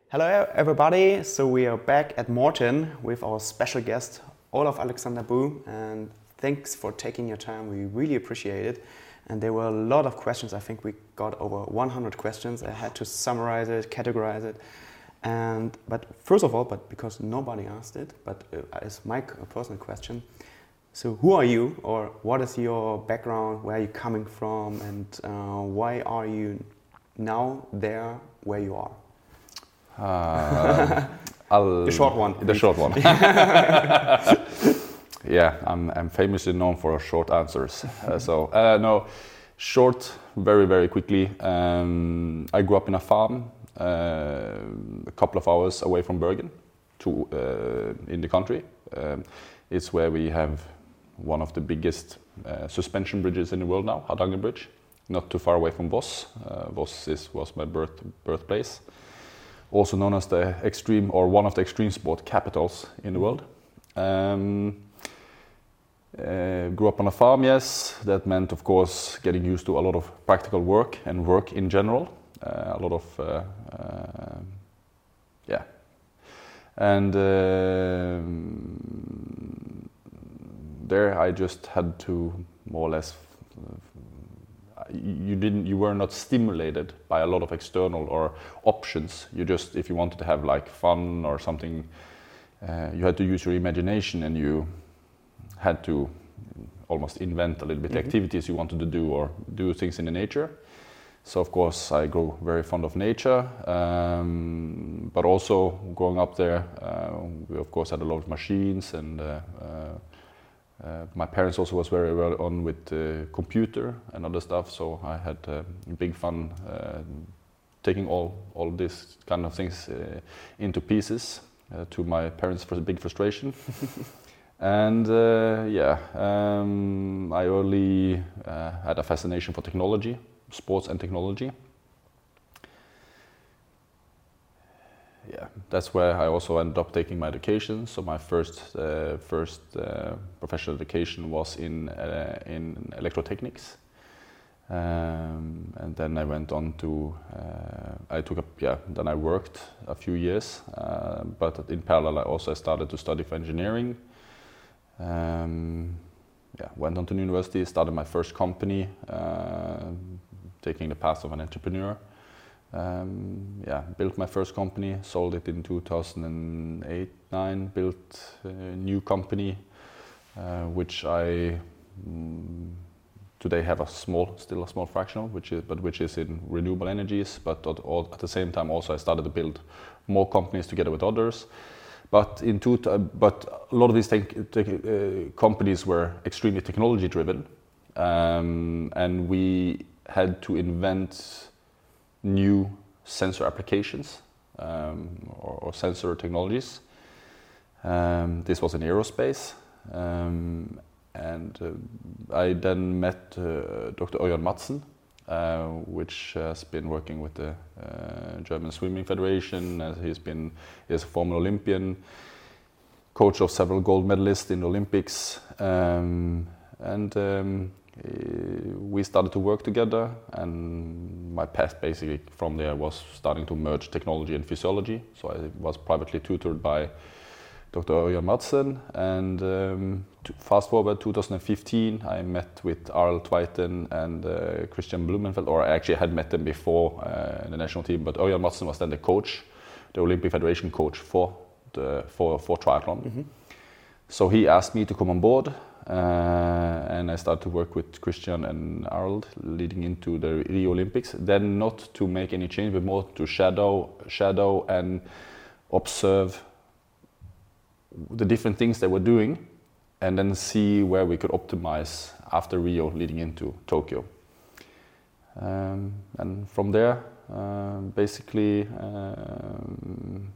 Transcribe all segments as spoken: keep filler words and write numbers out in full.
Hello everybody, so we are back at Morten with our special guest Olaf Alexander Boo, and thanks for taking your time, we really appreciate it. And there were a lot of questions, I think we got over one hundred questions, I had to summarize it, categorize it. And but first of all, but because nobody asked it, but uh, it's my personal question, so who are you, or what is your background, where are you coming from, and uh, why are you now there where you are? Uh, I'll, the short one. The please. short one. Yeah, I'm, I'm famously known for short answers. Uh, so, uh, no, short, very, very quickly. Um, I grew up in a farm uh, a couple of hours away from Bergen, to, uh, in the country. Um, it's where we have one of the biggest uh, suspension bridges in the world now, Hardanger Bridge, not too far away from Voss. Uh, Voss is, was my birth, birthplace. Also known as the extreme, or one of the extreme sport capitals in the world. Um, uh, grew up on a farm, yes. That meant, of course, getting used to a lot of practical work and work in general. Uh, a lot of, uh, uh, yeah. And uh, there I just had to more or less You didn't. You were not stimulated by a lot of external or options. You just, if you wanted to have like fun or something, uh, you had to use your imagination, and you had to almost invent a little bit mm-hmm. activities you wanted to do or do things in the nature. So of course I grew very fond of nature, um, but also growing up there, uh, we of course had a lot of machines and. Uh, uh, Uh, my parents also was very well on with uh, computer and other stuff, so I had uh, big fun uh, taking all all this kind of things uh, into pieces, uh, to my parents' for big frustration. And uh, yeah, um, I early uh, had a fascination for technology, sports and technology. Yeah, that's where I also ended up taking my education. So my first uh, first uh, professional education was in uh, in electrotechnics, um, and then I went on to uh, I took up yeah. Then I worked a few years, uh, but in parallel I also started to study for engineering. Um, yeah, went on to university, started my first company, uh, taking the path of an entrepreneur. Um, yeah, built my first company, sold it in two thousand eight nine, built a new company, uh, which I um, today have a small, still a small fraction, which is, but which is in renewable energies. But at, all, at the same time, also I started to build more companies together with others. But in two, uh, but a lot of these te- te- uh, companies were extremely technology driven, um, and we had to invent new sensor applications um, or, or sensor technologies. Um, this was in aerospace, um, and uh, I then met uh, Doctor Ørjan Madsen, uh, which has been working with the uh, German Swimming Federation. Uh, he's been he's a former Olympian, coach of several gold medalists in the Olympics, um, and um, we started to work together, and my path basically from there was starting to merge technology and physiology. So I was privately tutored by Doctor Ørjan Madsen, and um, fast forward two thousand fifteen, I met with Arild Tveiten and uh, Christian Blumenfeld, or I actually had met them before uh, in the national team, but Ørjan Madsen was then the coach, the Olympic Federation coach for the for, for triathlon. Mm-hmm. So he asked me to come on board. Uh, and I started to work with Christian and Arild leading into the Rio Olympics. Then not to make any change, but more to shadow, shadow and observe the different things they were doing, and then see where we could optimize after Rio leading into Tokyo. Um, and from there, uh, basically, um,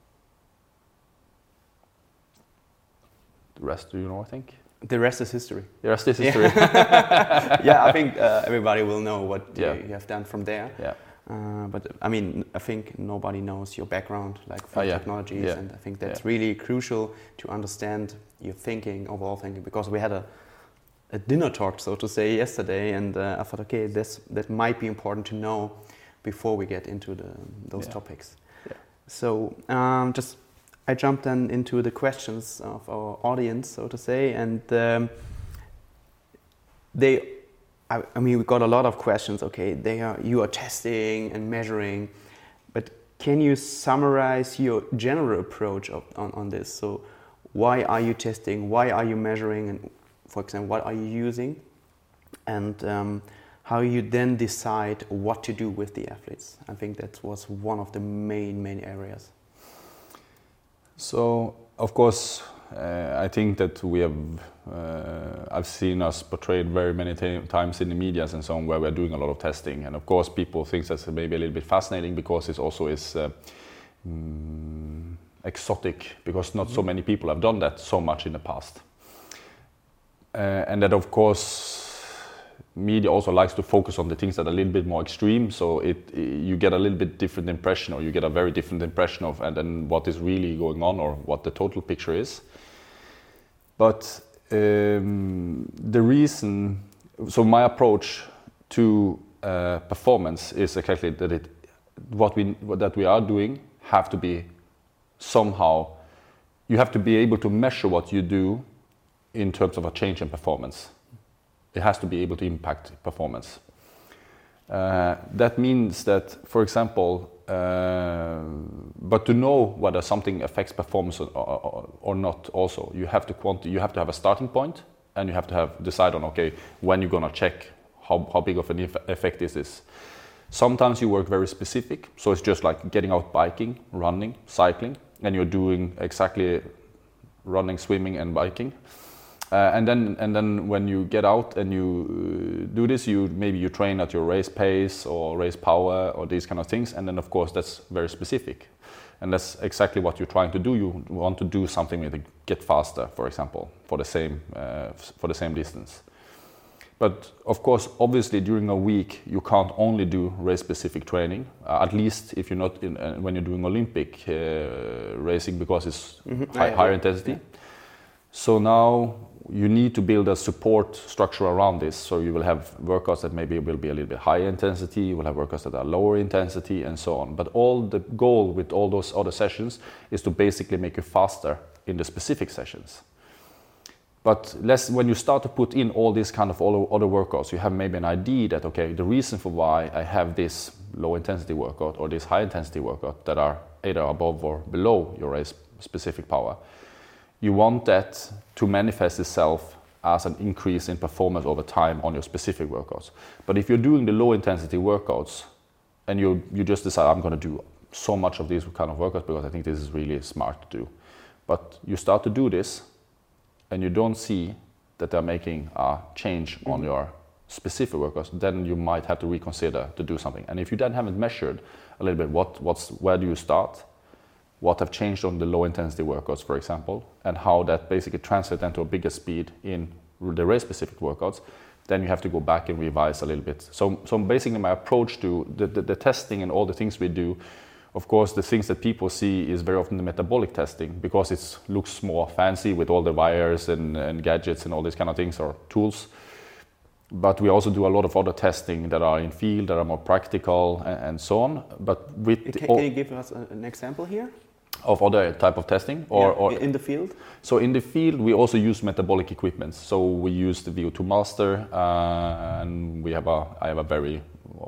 the rest, do you know, I think? The rest is history. The rest is history. Yeah, yeah I think uh, everybody will know what yeah. you, you have done from there. Yeah. Uh, but I mean, I think nobody knows your background, like for oh, yeah. technologies, yeah. and I think that's yeah. really crucial to understand your thinking, overall thinking. Because we had a, a dinner talk, so to say, yesterday, and uh, I thought, okay, this that might be important to know before we get into the, those yeah. topics. Yeah. So um, just I jumped then into the questions of our audience, so to say, and um, they, I, I mean, we got a lot of questions. Okay, they are you are testing and measuring, but can you summarize your general approach of, on on this? So why are you testing? Why are you measuring? And for example, what are you using? And um, how you then decide what to do with the athletes. I think that was one of the main, main areas. So, of course, uh, I think that we have, uh, I've seen us portrayed very many t- times in the medias and so on, where we're doing a lot of testing. And of course, people think that's maybe a little bit fascinating because it also is uh, mm, exotic, because not mm-hmm. so many people have done that so much in the past. Uh, and that, of course, media also likes to focus on the things that are a little bit more extreme, so it, you get a little bit different impression, or you get a very different impression of and then what is really going on, or what the total picture is. But um, the reason, so my approach to uh, performance is exactly that it, what we that we are doing have to be somehow, you have to be able to measure what you do in terms of a change in performance. It has to be able to impact performance. Uh, that means that, for example, uh, but to know whether something affects performance or, or, or not, also you have to quanti- you have to have a starting point, and you have to have decide on okay when you're gonna check how how big of an eff- effect is this. Sometimes you work very specific, so it's just like getting out biking, running, cycling, and you're doing exactly running, swimming, and biking. Uh, and then, and then, when you get out and you uh, do this, you maybe you train at your race pace or race power or these kind of things. And then, of course, that's very specific, and that's exactly what you're trying to do. You want to do something with it, get faster, for example, for the same uh, for the same distance. But of course, obviously, during a week, you can't only do race-specific training. Uh, at least if you're not in uh, when you're doing Olympic uh, racing, because it's mm-hmm. high, yeah, higher intensity. Yeah. So now you need to build a support structure around this. So you will have workouts that maybe will be a little bit higher intensity, you will have workouts that are lower intensity, and so on. But all the goal with all those other sessions is to basically make you faster in the specific sessions. But less, when you start to put in all these kind of other workouts, you have maybe an idea that, okay, the reason for why I have this low intensity workout or this high intensity workout that are either above or below your race specific power, you want that to manifest itself as an increase in performance over time on your specific workouts. But if you're doing the low intensity workouts and you you just decide, I'm going to do so much of these kind of workouts because I think this is really smart to do. But you start to do this and you don't see that they're making a change mm-hmm. on your specific workouts, then you might have to reconsider to do something. And if you then haven't measured a little bit what what's where do you start, what have changed on the low intensity workouts, for example, and how that basically translates into a bigger speed in the race specific workouts, then you have to go back and revise a little bit. So, so basically my approach to the, the, the testing and all the things we do, of course, the things that people see is very often the metabolic testing, because it looks more fancy with all the wires and, and gadgets and all these kind of things, or tools. But we also do a lot of other testing that are in field, that are more practical, and, and so on. But with can, all, can you give us an example here? Of other type of testing, or, yeah, or in the field? So in the field, we also use metabolic equipment. So we use the V O two Master, uh, and we have a. I have a very.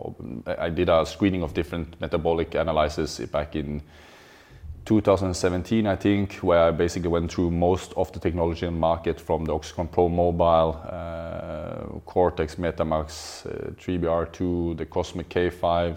I did a screening of different metabolic analysis back in two thousand seventeen, I think, where I basically went through most of the technology in the market, from the Oxycon Pro Mobile, uh, Cortex, Metamax, uh, three B R two, the Cosmic K five.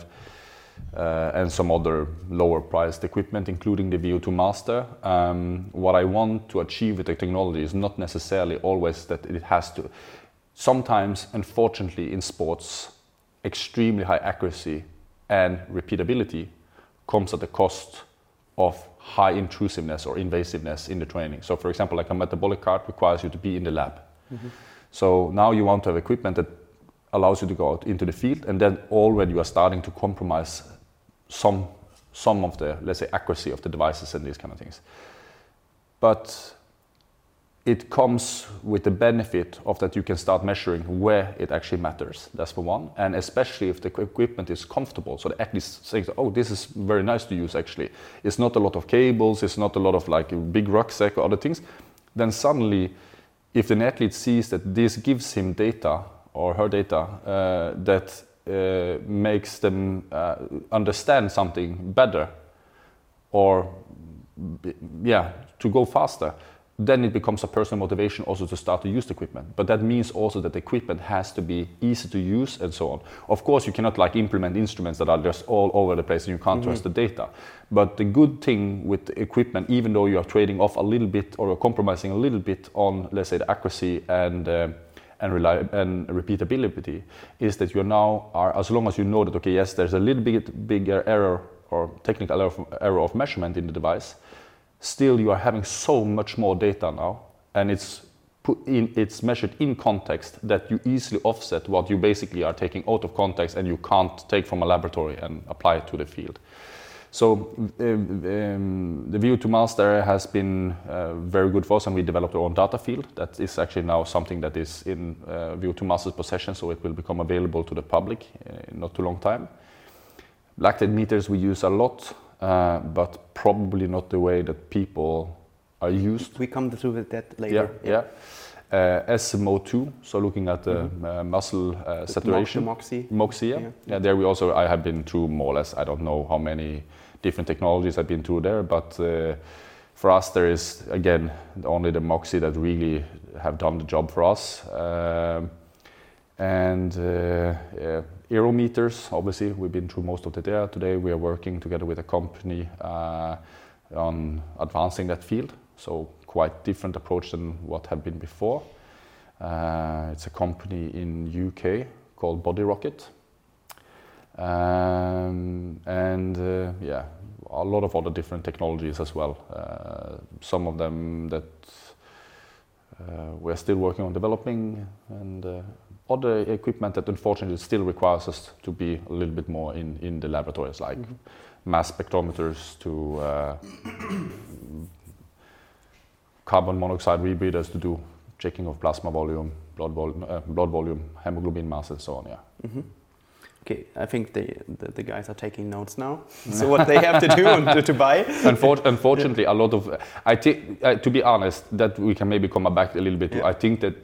Uh, and some other lower priced equipment, including the V O two Master. Um, what I want to achieve with the technology is not necessarily always that it has to. Sometimes, unfortunately, in sports, extremely high accuracy and repeatability comes at the cost of high intrusiveness or invasiveness in the training. So, for example, like a metabolic cart requires you to be in the lab. Mm-hmm. So now you want to have equipment that allows you to go out into the field, and then already you are starting to compromise some some of the, let's say, accuracy of the devices and these kind of things. But it comes with the benefit of that you can start measuring where it actually matters. That's for one. And especially if the equipment is comfortable. So the athlete thinks, oh, this is very nice to use actually. It's not a lot of cables, it's not a lot of like a big rucksack or other things. Then suddenly, if an athlete sees that this gives him data or her data uh, that uh, makes them uh, understand something better or yeah, to go faster, then it becomes a personal motivation also to start to use the equipment. But that means also that the equipment has to be easy to use and so on. Of course, you cannot like implement instruments that are just all over the place and you can't mm-hmm. trust the data. But the good thing with the equipment, even though you are trading off a little bit or compromising a little bit on, let's say, the accuracy and uh, and, reli- and repeatability, is that you now are, as long as you know that, okay, yes, there's a little bit bigger error or technical error of, error of measurement in the device, still you are having so much more data now, and it's put in, it's measured in context that you easily offset what you basically are taking out of context and you can't take from a laboratory and apply it to the field. So um, um, the V O two Master has been uh, very good for us, and we developed our own data field. That is actually now something that is in uh, V O two Master's possession, so it will become available to the public uh, in not too long time. Lactate meters we use a lot. Uh, but probably not the way that people are used. We come to that later. Yeah, yeah. Uh, S M O two, so looking at the mm-hmm. uh, muscle uh, saturation. Moxy. Moxy, yeah. yeah. Yeah, there we also, I have been through more or less, I don't know how many different technologies I've been through there, but uh, for us there is, again, only the Moxy that really have done the job for us. Um, and uh, yeah. Aerometers, obviously, we've been through most of the data today. We are working together with a company uh, on advancing that field. So quite different approach than what had been before. Uh, it's a company in U K called Body Rocket. Um, and uh, yeah, a lot of other different technologies as well. Uh, some of them that uh, we're still working on developing, and uh, other equipment that unfortunately still requires us to be a little bit more in, in the laboratories, like mm-hmm. mass spectrometers to uh, carbon monoxide rebreathers to do checking of plasma volume, blood volume, uh, blood volume, hemoglobin mass, and so on. Yeah. Mm-hmm. Okay, I think the, the the guys are taking notes now. So what they have to do and to, to buy. Unfor- unfortunately, a lot of I think uh, to be honest, that we can maybe come back a little bit. Yeah. To, I think that.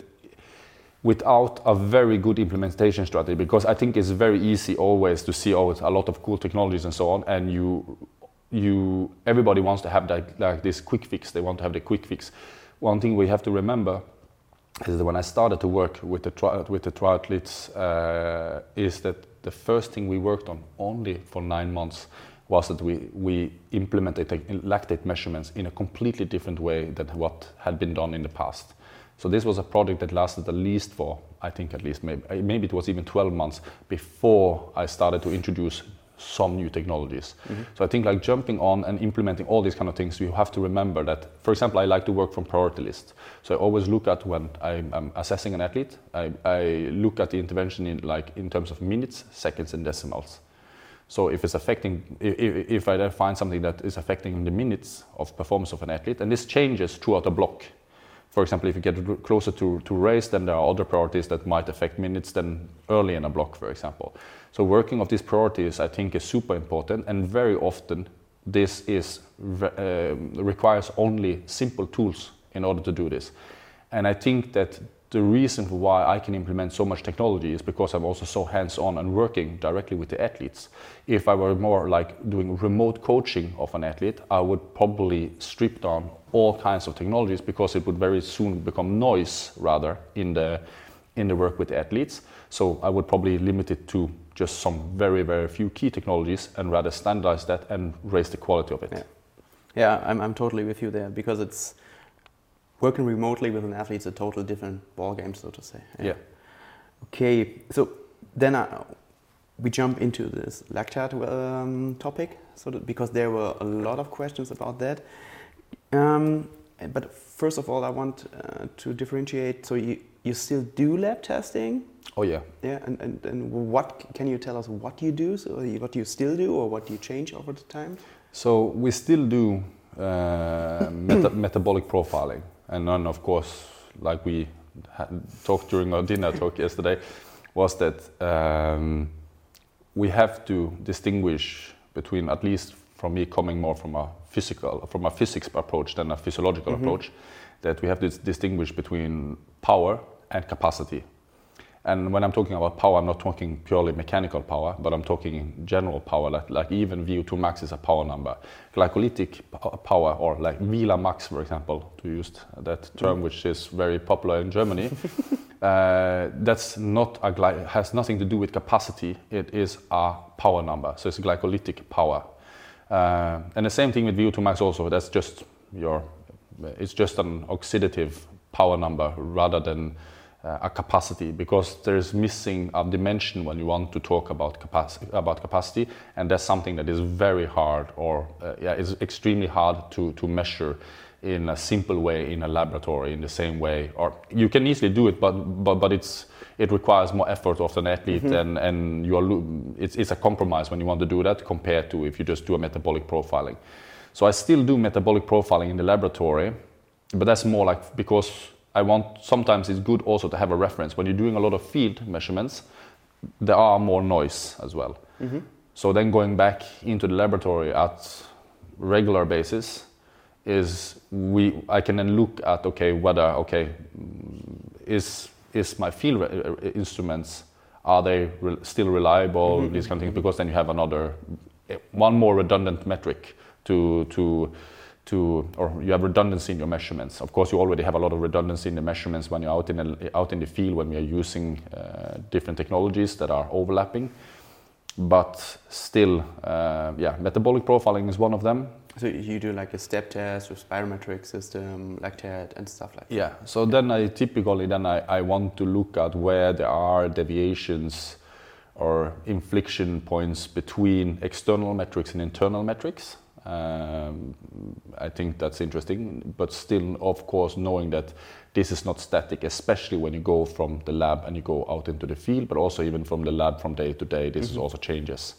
Without a very good implementation strategy, because I think it's very easy always to see oh, a lot of cool technologies and so on, and you, you, everybody wants to have that, like this quick fix. They want to have the quick fix. One thing we have to remember is that when I started to work with the tri- with the triathletes, uh, is that the first thing we worked on only for nine months was that we we implemented lactate measurements in a completely different way than what had been done in the past. So this was a project that lasted at least for, I think at least maybe, maybe it was even twelve months before I started to introduce some new technologies. Mm-hmm. So I think like jumping on and implementing all these kind of things, you have to remember that, for example, I like to work from priority list. So I always look at when I'm, I'm assessing an athlete, I, I look at the intervention in like in terms of minutes, seconds and decimals. So if it's affecting, if, if I find something that is affecting the minutes of performance of an athlete, and this changes throughout a block. For example, if you get closer to, to race, then there are other priorities that might affect minutes than early in a block, for example. So working of these priorities, I think, is super important, and very often this is uh, requires only simple tools in order to do this. And I think that the reason why I can implement so much technology is because I'm also so hands-on and working directly with the athletes. If I were more like doing remote coaching of an athlete, I would probably strip down all kinds of technologies because it would very soon become noise rather in the in the work with the athletes. So I would probably limit it to just some very, very few key technologies and rather standardize that and raise the quality of it. Yeah, yeah I'm, I'm totally with you there, because it's working remotely with an athlete is a totally different ballgame, so to say. Yeah. yeah. Okay, so then I, we jump into this lactate um, topic, so that, because there were a lot of questions about that. Um, but first of all, I want uh, to differentiate. So you, you still do lab testing? Oh yeah. Yeah, and, and, and what can you tell us what you do? So what you still do, or what you change over the time? So we still do uh, meta- metabolic profiling. and then of course, like we had talked during our dinner talk yesterday, was that um, we have to distinguish between, at least from me coming more from a physical, from a physics approach than a physiological mm-hmm. approach, that we have to distinguish between power and capacity. And when I'm talking about power, I'm not talking purely mechanical power, but I'm talking general power, like, like even V O two max is a power number. Glycolytic power, or like Vila max, for example, to use that term, mm. which is very popular in Germany, uh, that's not a gly- has nothing to do with capacity. It is a power number, so it's glycolytic power. Uh, and the same thing with V O two max also. That's just your, it's just an oxidative power number rather than Uh, a capacity, because there's missing a dimension when you want to talk about capacity, about capacity, and that's something that is very hard, or uh, yeah, is extremely hard to to measure in a simple way in a laboratory in the same way. Or you can easily do it, but but but it's it requires more effort of an athlete, mm-hmm. and and you are lo- it's it's a compromise when you want to do that compared to if you just do a metabolic profiling. So I still do metabolic profiling in the laboratory, but that's more like because I want, sometimes it's good also to have a reference. When you're doing a lot of field measurements, there are more noise as well. Mm-hmm. So then going back into the laboratory at regular basis is we, I can then look at, okay, whether, okay, is is my field re- instruments, are they re- still reliable, mm-hmm. these kind of things, because then you have another, one more redundant metric to, to, to, or you have redundancy in your measurements. Of course, you already have a lot of redundancy in the measurements when you're out in the, out in the field, when we are using uh, different technologies that are overlapping. But still, uh, yeah, metabolic profiling is one of them. So you do like a step test with spirometric system, lactate and stuff like that? Yeah, so then I typically, then I, I want to look at where there are deviations or inflection points between external metrics and internal metrics. Um, I think that's interesting, but still, of course, knowing that this is not static, especially when you go from the lab and you go out into the field, but also even from the lab from day to day, this mm-hmm. also changes.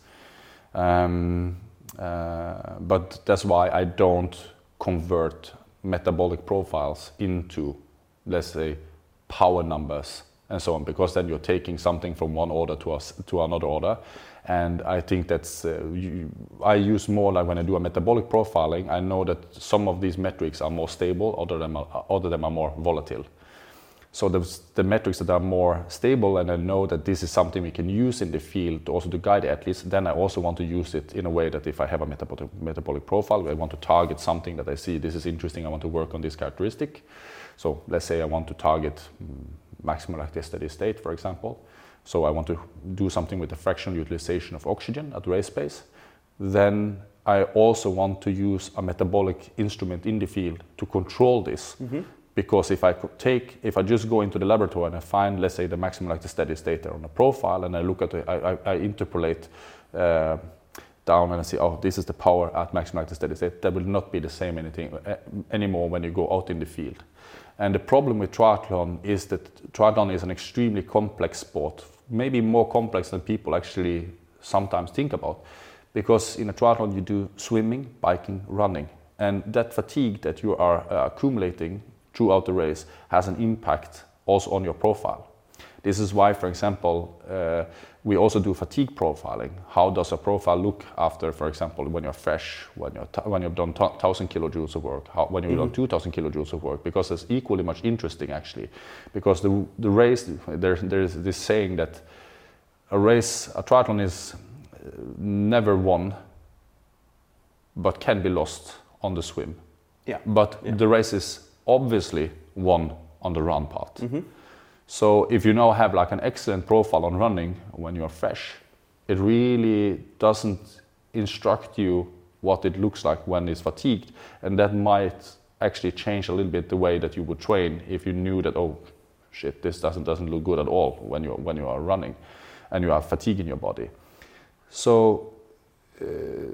Um, uh, but that's why I don't convert metabolic profiles into, let's say, power numbers and so on, because then you're taking something from one order to us to another order. And I think that's, uh, you, I use more like when I do a metabolic profiling, I know that some of these metrics are more stable, other than other them are more volatile. So the, the metrics that are more stable, and I know that this is something we can use in the field to also to guide athletes, then I also want to use it in a way that if I have a metabolic, metabolic profile, I want to target something that I see, this is interesting, I want to work on this characteristic. So let's say I want to target maximal lactate steady state, for example. So I want to do something with the fractional utilization of oxygen at race pace. Then I also want to use a metabolic instrument in the field to control this. Mm-hmm. Because if I could take, if I just go into the laboratory and I find, let's say, the maximal lactate steady state there on a profile, and I look at it, I, I, I interpolate uh, down and I see, oh, this is the power at maximal lactate steady state. That will not be the same anything uh, anymore when you go out in the field. And the problem with triathlon is that triathlon is an extremely complex sport, maybe more complex than people actually sometimes think about. Because in a triathlon you do swimming, biking, running. And that fatigue that you are uh, accumulating throughout the race has an impact also on your profile. This is why, for example, uh, we also do fatigue profiling. How does a profile look after, for example, when you're fresh, when you're t- when you've done t- one thousand kilojoules of work, how, when you've mm-hmm. done two thousand kilojoules of work? Because it's equally much interesting, actually. Because the the race, there there's this saying that a race, a triathlon is never won, but can be lost on the swim. Yeah. But yeah. the race is obviously won on the run part. Mm-hmm. So if you now have like an excellent profile on running when you're fresh, it really doesn't instruct you what it looks like when it's fatigued, and that might actually change a little bit the way that you would train if you knew that, oh shit, this doesn't doesn't look good at all when you when you are running and you have fatigue in your body. So uh,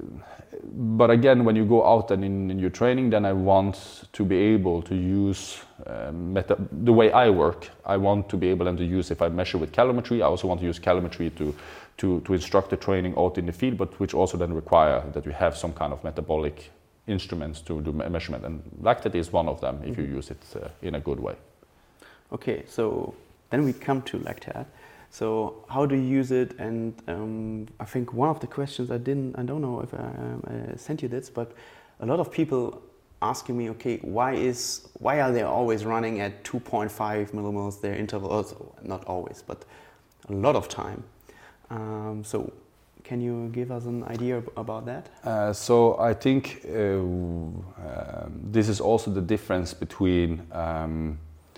but again, when you go out and in, in your training, then I want to be able to use uh, meta- the way I work. I want to be able then to use, if I measure with calometry, I also want to use calometry to, to, to instruct the training out in the field, but which also then require that you have some kind of metabolic instruments to do measurement, and lactate is one of them if mm-hmm. you use it uh, in a good way. Okay, so then we come to lactate. So how do you use it? And um, I think one of the questions I didn't, I don't know if I, um, I sent you this, but a lot of people asking me, okay, why is why are they always running at two point five millimoles their interval? Also, not always, but a lot of time. Um, so can you give us an idea about that? Uh, so I think uh, um, this is also the difference between. Um,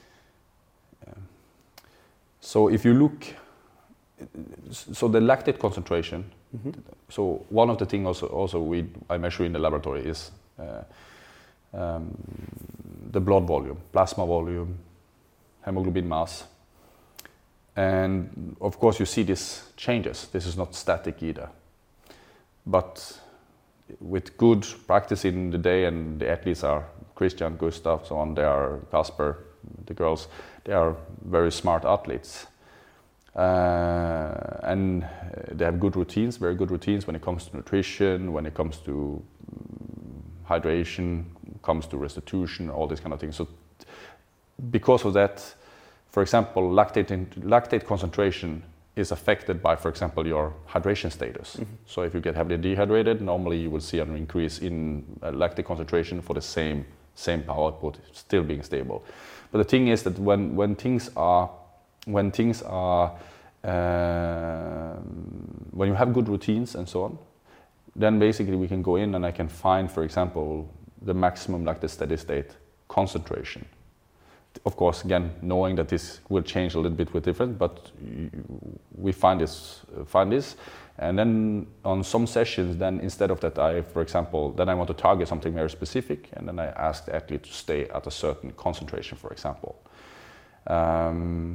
so if you look, so the lactate concentration. Mm-hmm. So one of the things also also we I measure in the laboratory is uh, um, the blood volume, plasma volume, hemoglobin mass. And of course you see this changes. This is not static either. But with good practice in the day, and the athletes are Christian, Gustav, so on, they are Casper, the girls, they are very smart athletes. Uh, and they have good routines, very good routines when it comes to nutrition, when it comes to hydration, comes to restitution, all these kind of things. So because of that, for example, lactate, in, lactate concentration is affected by, for example, your hydration status. Mm-hmm. So if you get heavily dehydrated, normally you will see an increase in uh, lactate concentration for the same same power output, still being stable. But the thing is that when when things are when things are uh, when you have good routines and so on, then basically we can go in and I can find, for example, the maximum lactate steady state concentration. Of course, again, knowing that this will change a little bit with different, but we find this, find this, and then on some sessions, then instead of that, I, for example, then I want to target something very specific, and then I ask the athlete to stay at a certain concentration, for example. Um,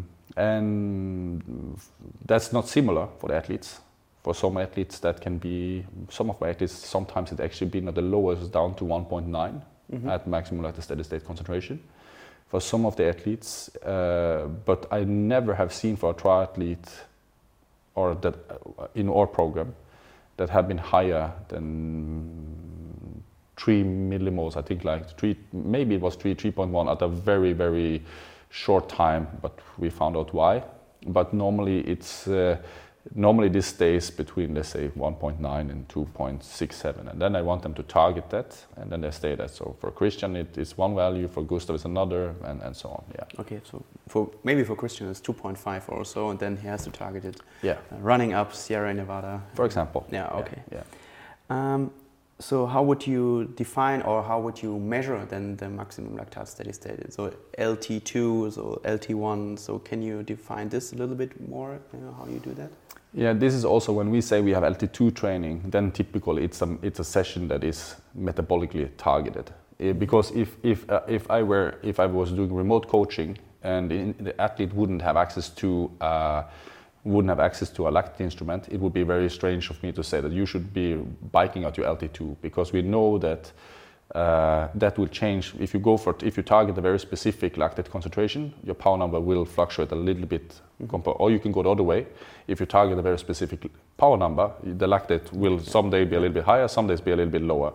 and that's not similar for the athletes. For some athletes, that can be, some of my athletes, sometimes it actually been at the lowest down to one point nine mm-hmm. at maximum lactate steady state concentration. For some of the athletes, uh, but I never have seen for a triathlete or that uh, in our program that have been higher than three millimoles. I think like three, maybe it was three, three point one at a very, very short time, but we found out why. But normally it's uh, normally this stays between, let's say, one point nine and two point six seven, and then I want them to target that, and then they stay there. So for Christian it is one value, for Gustav it's another, and, and so on. Yeah. Okay, so for maybe for Christian it's two point five or so, and then he has to target it. Yeah. Uh, running up Sierra Nevada. For example. Yeah. Okay. Yeah. yeah. Um, so how would you define or how would you measure then the maximum lactate steady state? So L T two, so L T one. So can you define this a little bit more? You know, how you do that? Yeah, this is also when we say we have L T two training, then typically it's a, it's a session that is metabolically targeted. Uh, because if if uh, if I were if I was doing remote coaching and in, the athlete wouldn't have access to uh, wouldn't have access to a lactate instrument, it would be very strange of me to say that you should be biking at your L T two, because we know that uh, that will change if you go for if you target a very specific lactate concentration, your power number will fluctuate a little bit. Mm-hmm. Or you can go the other way. If you target a very specific power number, the lactate will someday be a little bit higher, some days be a little bit lower.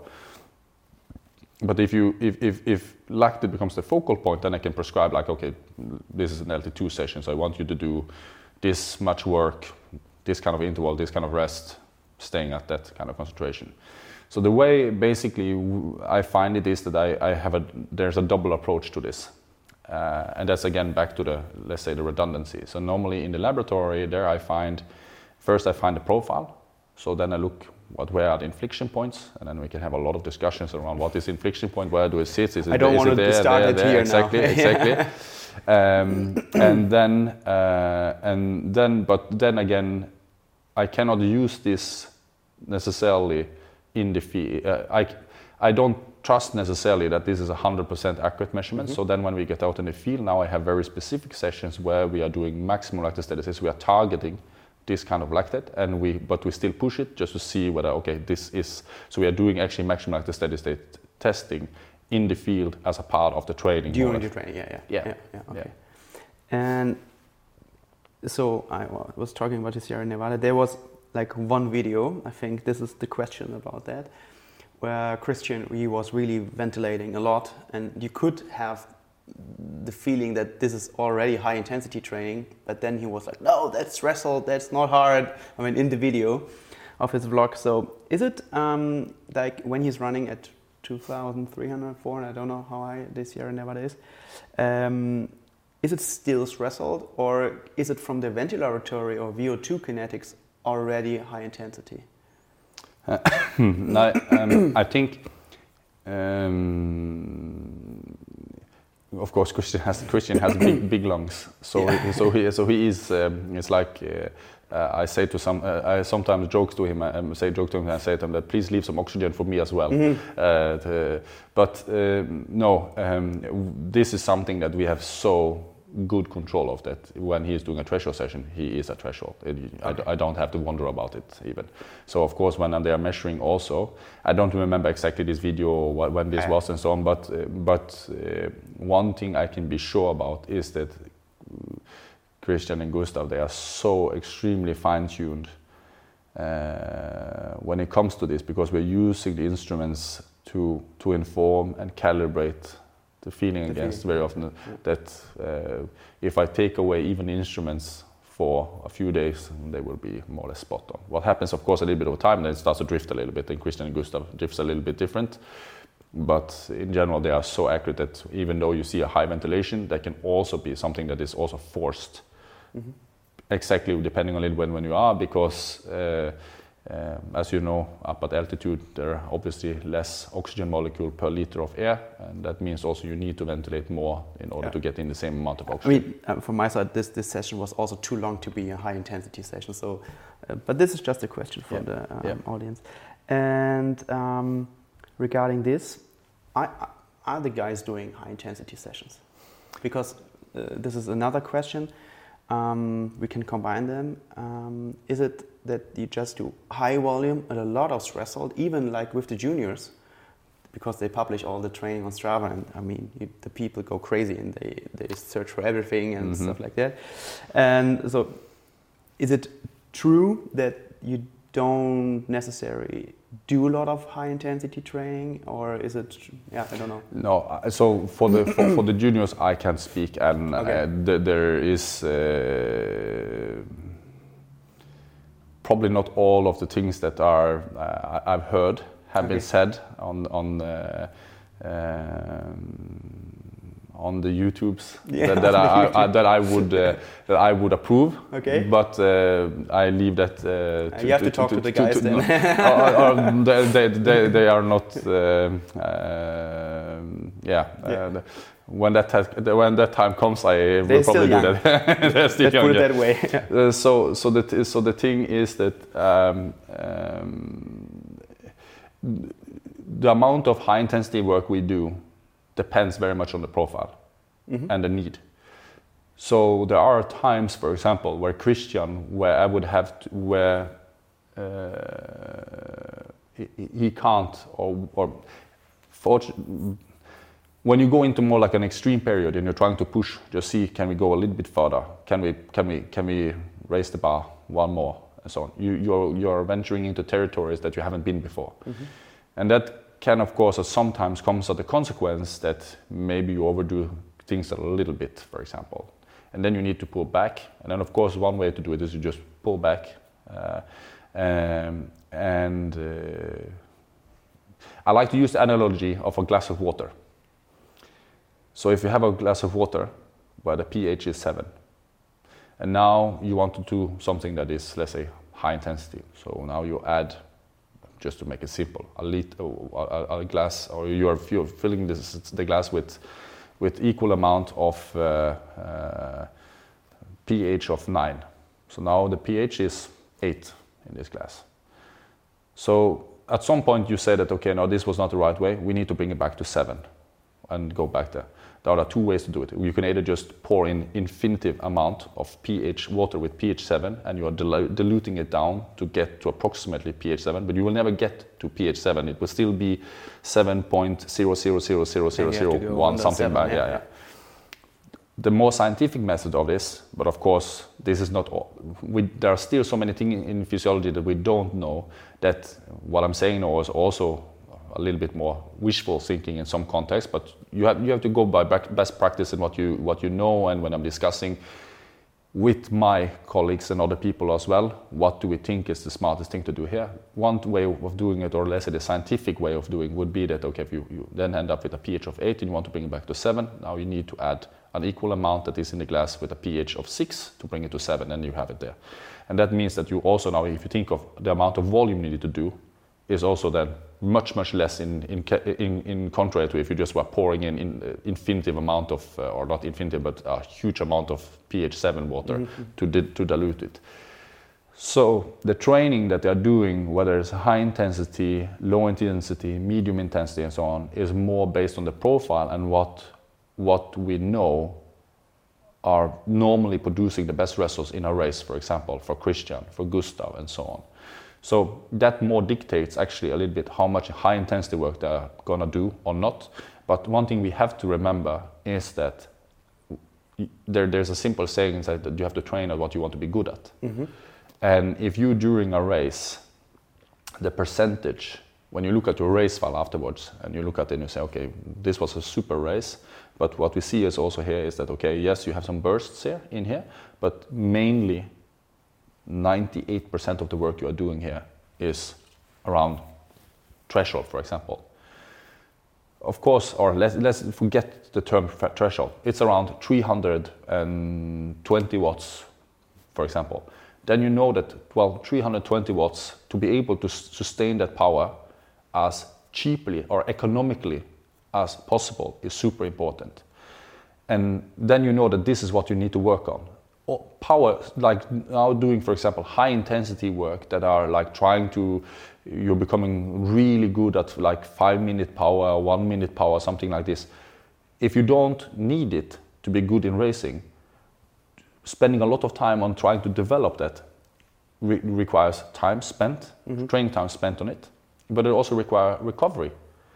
But if you if, if, if lactate becomes the focal point, then I can prescribe like, okay, this is an L T two session, so I want you to do this much work, this kind of interval, this kind of rest, staying at that kind of concentration. So the way basically I find it is that I, I have a there's a double approach to this. Uh, and that's again back to the, let's say, the redundancy. So normally in the laboratory there I find, first I find the profile. So then I look what where are the inflection points, and then we can have a lot of discussions around what is inflection point, where do it sit, is it, I don't is want it to there, start there, it there, here exactly, now. exactly. um, and then uh, and then but then again I cannot use this necessarily in the field. Uh, I I don't trust necessarily that this is a one hundred percent accurate measurement. Mm-hmm. So then when we get out in the field, now I have very specific sessions where we are doing maximum lactate steady state. We are targeting this kind of lactate, and we but we still push it just to see whether, okay, this is, so we are doing actually maximum lactate steady state testing in the field as a part of the training. During the training, yeah, yeah. Yeah. yeah, yeah okay. Yeah. And so I was talking about the Sierra Nevada. There was like one video, I think this is the question about that, where Christian, he was really ventilating a lot, and you could have the feeling that this is already high intensity training, but then he was like, no, that's wrestle, that's not hard. I mean, in the video of his vlog. So is it um, like when he's running at two thousand three hundred, four hundred, I don't know how high this year Nevada is, um, is it still wrestled, or is it from the ventilatory or V O two kinetics already high intensity? Uh, no, um, I think, um, of course, Christian has Christian has big big lungs, so yeah. he, so he so he is. Um, it's like uh, uh, I say to some. Uh, I sometimes joke to him. I um, say joke to him and I say to him that please leave some oxygen for me as well. Mm-hmm. uh, to, but uh, no, um, this is something that we have so good control of, that when he is doing a threshold session, he is a threshold. It, okay. I, I don't have to wonder about it even. So of course, when they are measuring also, I don't remember exactly this video or when this was and so on, but uh, but uh, one thing I can be sure about is that Christian and Gustav, they are so extremely fine-tuned uh, when it comes to this, because we're using the instruments to to inform and calibrate the feeling the against feeling. Very often. Yeah. That uh, if I take away even instruments for a few days, they will be more or less spot on. What happens, of course, a little bit of time, then it starts to drift a little bit, and Christian and Gustav drifts a little bit different. But in general, they are so accurate that even though you see a high ventilation, that can also be something that is also forced. Mm-hmm. Exactly, depending on a little when, when you are, because uh, Um, as you know, up at altitude, there are obviously less oxygen molecule per liter of air, and that means also you need to ventilate more in order yeah. to get in the same amount of oxygen. I mean, um, from my side, this, this session was also too long to be a high intensity session. So, uh, but this is just a question from yeah. the um, yeah. audience. And um, regarding this, I, I, are the guys doing high intensity sessions? Because uh, this is another question. Um, we can combine them. Um, is it that you just do high volume and a lot of threshold, even like with the juniors, because they publish all the training on Strava, and I mean, you, the people go crazy and they, they search for everything and mm-hmm. stuff like that. And so, is it true that you don't necessarily do a lot of high intensity training, or is it? Yeah, I don't know. No, so for the for, for the juniors, I can't speak, and okay. uh, th- there is. Uh, Probably not all of the things that are uh, I've heard have okay. been said on on uh, um, on the YouTubes yeah, that, that I, YouTube. I that I would uh, that I would approve. Okay. But uh, I leave that. Uh, to, you have to, to talk to, to the guys to, to, then. or, or they, they, they, they are not. Uh, uh, yeah. yeah. Uh, When that has, when that time comes, I They're will probably do that. They're still Let's young. Put it yeah. that way. uh, so, so the so the thing is that um, um, the amount of high intensity work we do depends very much on the profile mm-hmm. and the need. So there are times, for example, where Christian, where I would have to, where uh, he, he can't or or fortunately. When you go into more like an extreme period and you're trying to push, just see, can we go a little bit further? Can we can we can we raise the bar one more and so on? You you're you're venturing into territories that you haven't been before, mm-hmm. and that can of course sometimes comes at the consequence that maybe you overdo things a little bit, for example, and then you need to pull back. And then of course one way to do it is you just pull back, uh, um, and uh, I like to use the analogy of a glass of water. So if you have a glass of water where the pH is seven, and now you want to do something that is, let's say, high intensity. So now you add, just to make it simple, a liter, a, a glass, or you are filling this, the glass with with equal amount of uh, uh, pH of nine. So now the pH is eight in this glass. So at some point you say that, okay, no, this was not the right way. We need to bring it back to seven and go back there. There are two ways to do it. You can either just pour in infinitive amount of pH water with pH seven, and you are dil- diluting it down to get to approximately pH seven, but you will never get to pH seven. It will still be seven point zero zero zero zero zero zero one, something like that. Yeah, yeah. The more scientific method of this, but of course, this is not all. We, there are still so many things in physiology that we don't know, that what I'm saying now is also a little bit more wishful thinking in some context, but you have you have to go by best practice in what you what you know. And when I'm discussing with my colleagues and other people as well, what do we think is the smartest thing to do here? One way of doing it, or let's say the scientific way of doing, would be that okay, if you, you then end up with a pH of eight and you want to bring it back to seven, now you need to add an equal amount that is in the glass with a pH of six to bring it to seven, and you have it there. And that means that you also now, if you think of the amount of volume needed to do, is also then much, much less in in in, in contrary to if you just were pouring in, in uh, infinitive amount of, uh, or not infinitive, but a huge amount of pH seven water mm-hmm. to, di- to dilute it. So the training that they're doing, whether it's high intensity, low intensity, medium intensity and so on, is more based on the profile and what what we know are normally producing the best results in a race, for example, for Christian, for Gustav and so on. So that more dictates actually a little bit how much high intensity work they're gonna do or not. But one thing we have to remember is that there, there's a simple saying that you have to train at what you want to be good at. Mm-hmm. And if you, during a race, the percentage, when you look at your race file afterwards and you look at it and you say, okay, this was a super race, but what we see is also here is that, okay, yes, you have some bursts here in here, but mainly ninety-eight percent of the work you are doing here is around threshold, for example. Of course, or let's, let's forget the term threshold. It's around three hundred twenty watts, for example. Then you know that, well, three hundred twenty watts, to be able to sustain that power as cheaply or economically as possible is super important. And then you know that this is what you need to work on. Power, like now doing, for example, high intensity work that are like trying to, you're becoming really good at like five minute power, one minute power, something like this. If you don't need it to be good in racing, spending a lot of time on trying to develop that re- requires time spent, mm-hmm. training time spent on it, but it also requires recovery.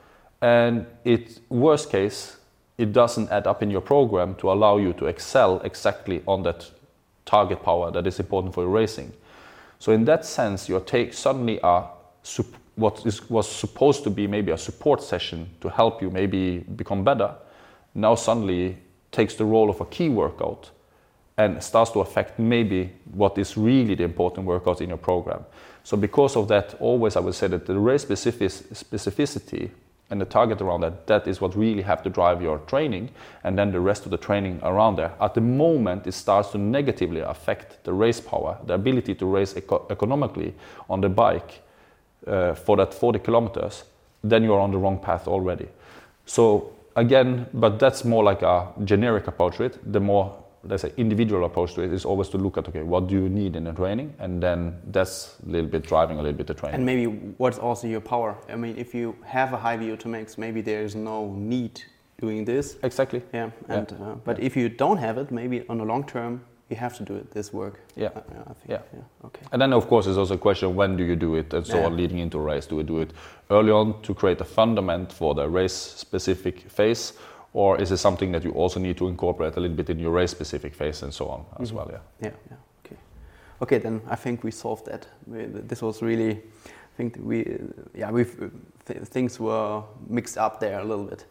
And it, worst case, it doesn't add up in your program to allow you to excel exactly on that target power that is important for your racing. So in that sense, you take suddenly a what is, was supposed to be maybe a support session to help you maybe become better, now suddenly takes the role of a key workout and starts to affect maybe what is really the important workout in your program. So because of that, always I would say that the race specific, specificity and the target around that, that is what really have to drive your training, and then the rest of the training around there. At the moment, it starts to negatively affect the race power, the ability to race eco- economically on the bike uh, for that forty kilometers, then you're on the wrong path already. So again, but that's more like a generic approach to it. The more, let's say, individual approach to it is always to look at, okay, what do you need in the training? And then that's a little bit driving a little bit the training. And maybe what's also your power? I mean, if you have a high V O two max, maybe there's no need doing this. Exactly. Yeah. And yeah. Uh, but yeah. if you don't have it, maybe on the long term, you have to do it, this work. Yeah. Uh, yeah, I think, yeah. yeah. Okay. And then, of course, there's also a question, when do you do it? And so yeah. on, leading into a race, do we do it early on to create a fundament for the race-specific phase? Or is it something that you also need to incorporate a little bit in your race-specific phase and so on as mm-hmm. well? Yeah. Yeah. Yeah. Okay. Okay. Then I think we solved that. We, this was really, I think we, yeah, we th- things were mixed up there a little bit.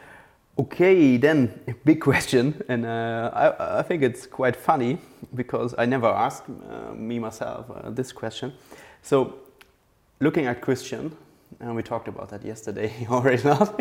Okay. Then a big question, and uh, I, I think it's quite funny because I never asked uh, me myself uh, this question. So, looking at Christian. And we talked about that yesterday already.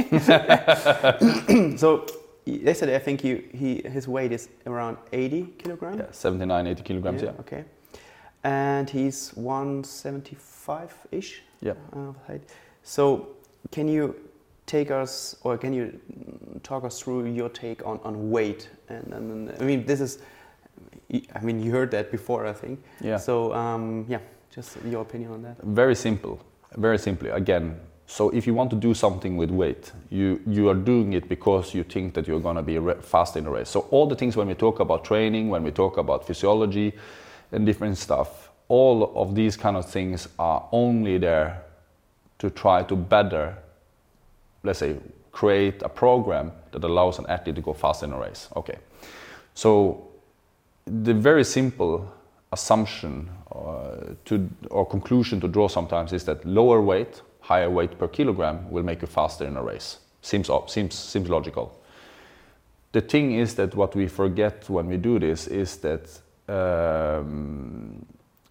So yesterday I think he, he his weight is around eighty kilograms. Yeah, seventy-nine, eighty kilograms. Yeah. yeah. Okay. And he's one seventy-five-ish. Yeah. Uh, height. So can you take us, or can you talk us through your take on, on weight? And, and I mean, this is, I mean, you heard that before, I think. Yeah. So um, yeah, just your opinion on that. Very simple. Very simply, again, so if you want to do something with weight, you, you are doing it because you think that you're going to be re- fast in a race. So all the things when we talk about training, when we talk about physiology and different stuff, all of these kind of things are only there to try to better, let's say, create a program that allows an athlete to go fast in a race. Okay, so the very simple assumption uh, to or conclusion to draw sometimes is that lower weight, higher weight per kilogram will make you faster in a race. Seems seems seems logical. The thing is that what we forget when we do this is that um,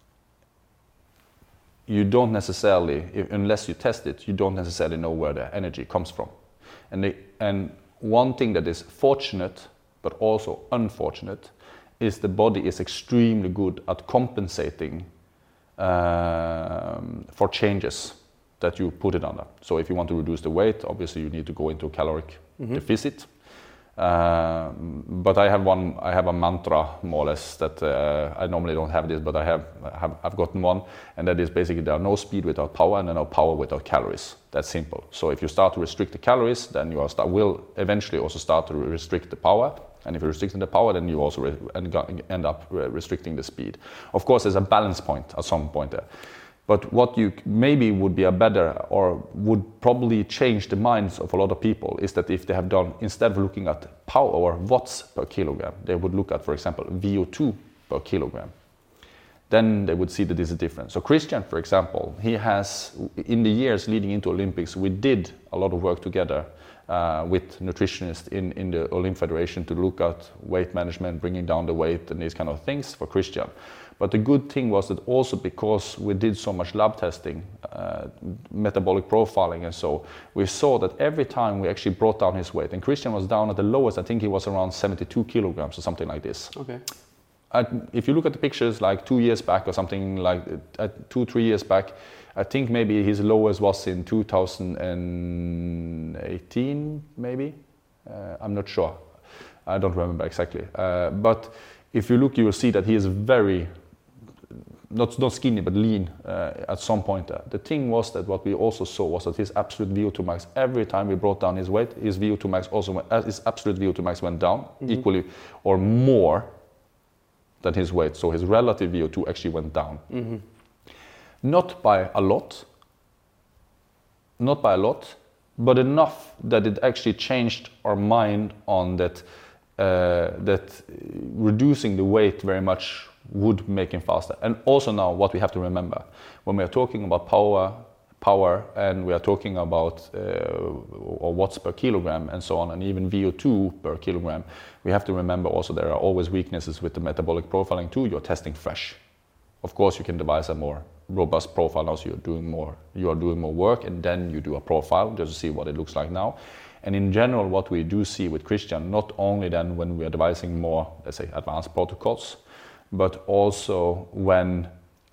you don't necessarily, if, unless you test it, you don't necessarily know where the energy comes from. And the, and one thing that is fortunate but also unfortunate is the body is extremely good at compensating um, for changes that you put it under. So if you want to reduce the weight, obviously you need to go into a caloric mm-hmm. deficit. Uh, but I have one. I have a mantra, more or less, that uh, I normally don't have this, but I have, have. I've gotten one, and that is basically there are no speed without power, and there are no power without calories. That's simple. So if you start to restrict the calories, then you are start, will eventually also start to restrict the power. And if you're restricting the power, then you also re- end up restricting the speed. Of course, there's a balance point at some point there. But what you maybe would be a better, or would probably change the minds of a lot of people, is that if they have done, instead of looking at power or watts per kilogram, they would look at, for example, V O two per kilogram. Then they would see that there's a difference. So Christian, for example, he has, in the years leading into Olympics, we did a lot of work together uh, with nutritionists in, in the Olympic Federation to look at weight management, bringing down the weight and these kind of things for Christian. But the good thing was that also because we did so much lab testing, uh, metabolic profiling and so, we saw that every time we actually brought down his weight, and Christian was down at the lowest, I think he was around seventy-two kilograms or something like this. Okay. Uh, if you look at the pictures like two years back or something like uh, two, three years back, I think maybe his lowest was in two thousand eighteen, maybe. Uh, I'm not sure. I don't remember exactly. Uh, but if you look, you will see that he is very, not, not skinny, but lean uh, at some point there. The thing was that what we also saw was that his absolute V O two max, every time we brought down his weight, his V O two max also went, uh, his absolute V O two max went down mm-hmm. equally or more than his weight. So his relative V O two actually went down. Mm-hmm. Not by a lot, not by a lot, but enough that it actually changed our mind on that, uh, that reducing the weight very much would make him faster. And also now what we have to remember, when we are talking about power, power and we are talking about uh, or watts per kilogram and so on, and even V O two per kilogram, we have to remember also there are always weaknesses with the metabolic profiling too. You're testing fresh. Of course, you can devise a more robust profile now, so you're doing more, you are doing more work, and then you do a profile just to see what it looks like now. And in general, what we do see with Christian, not only then when we are devising more, let's say, advanced protocols, but also when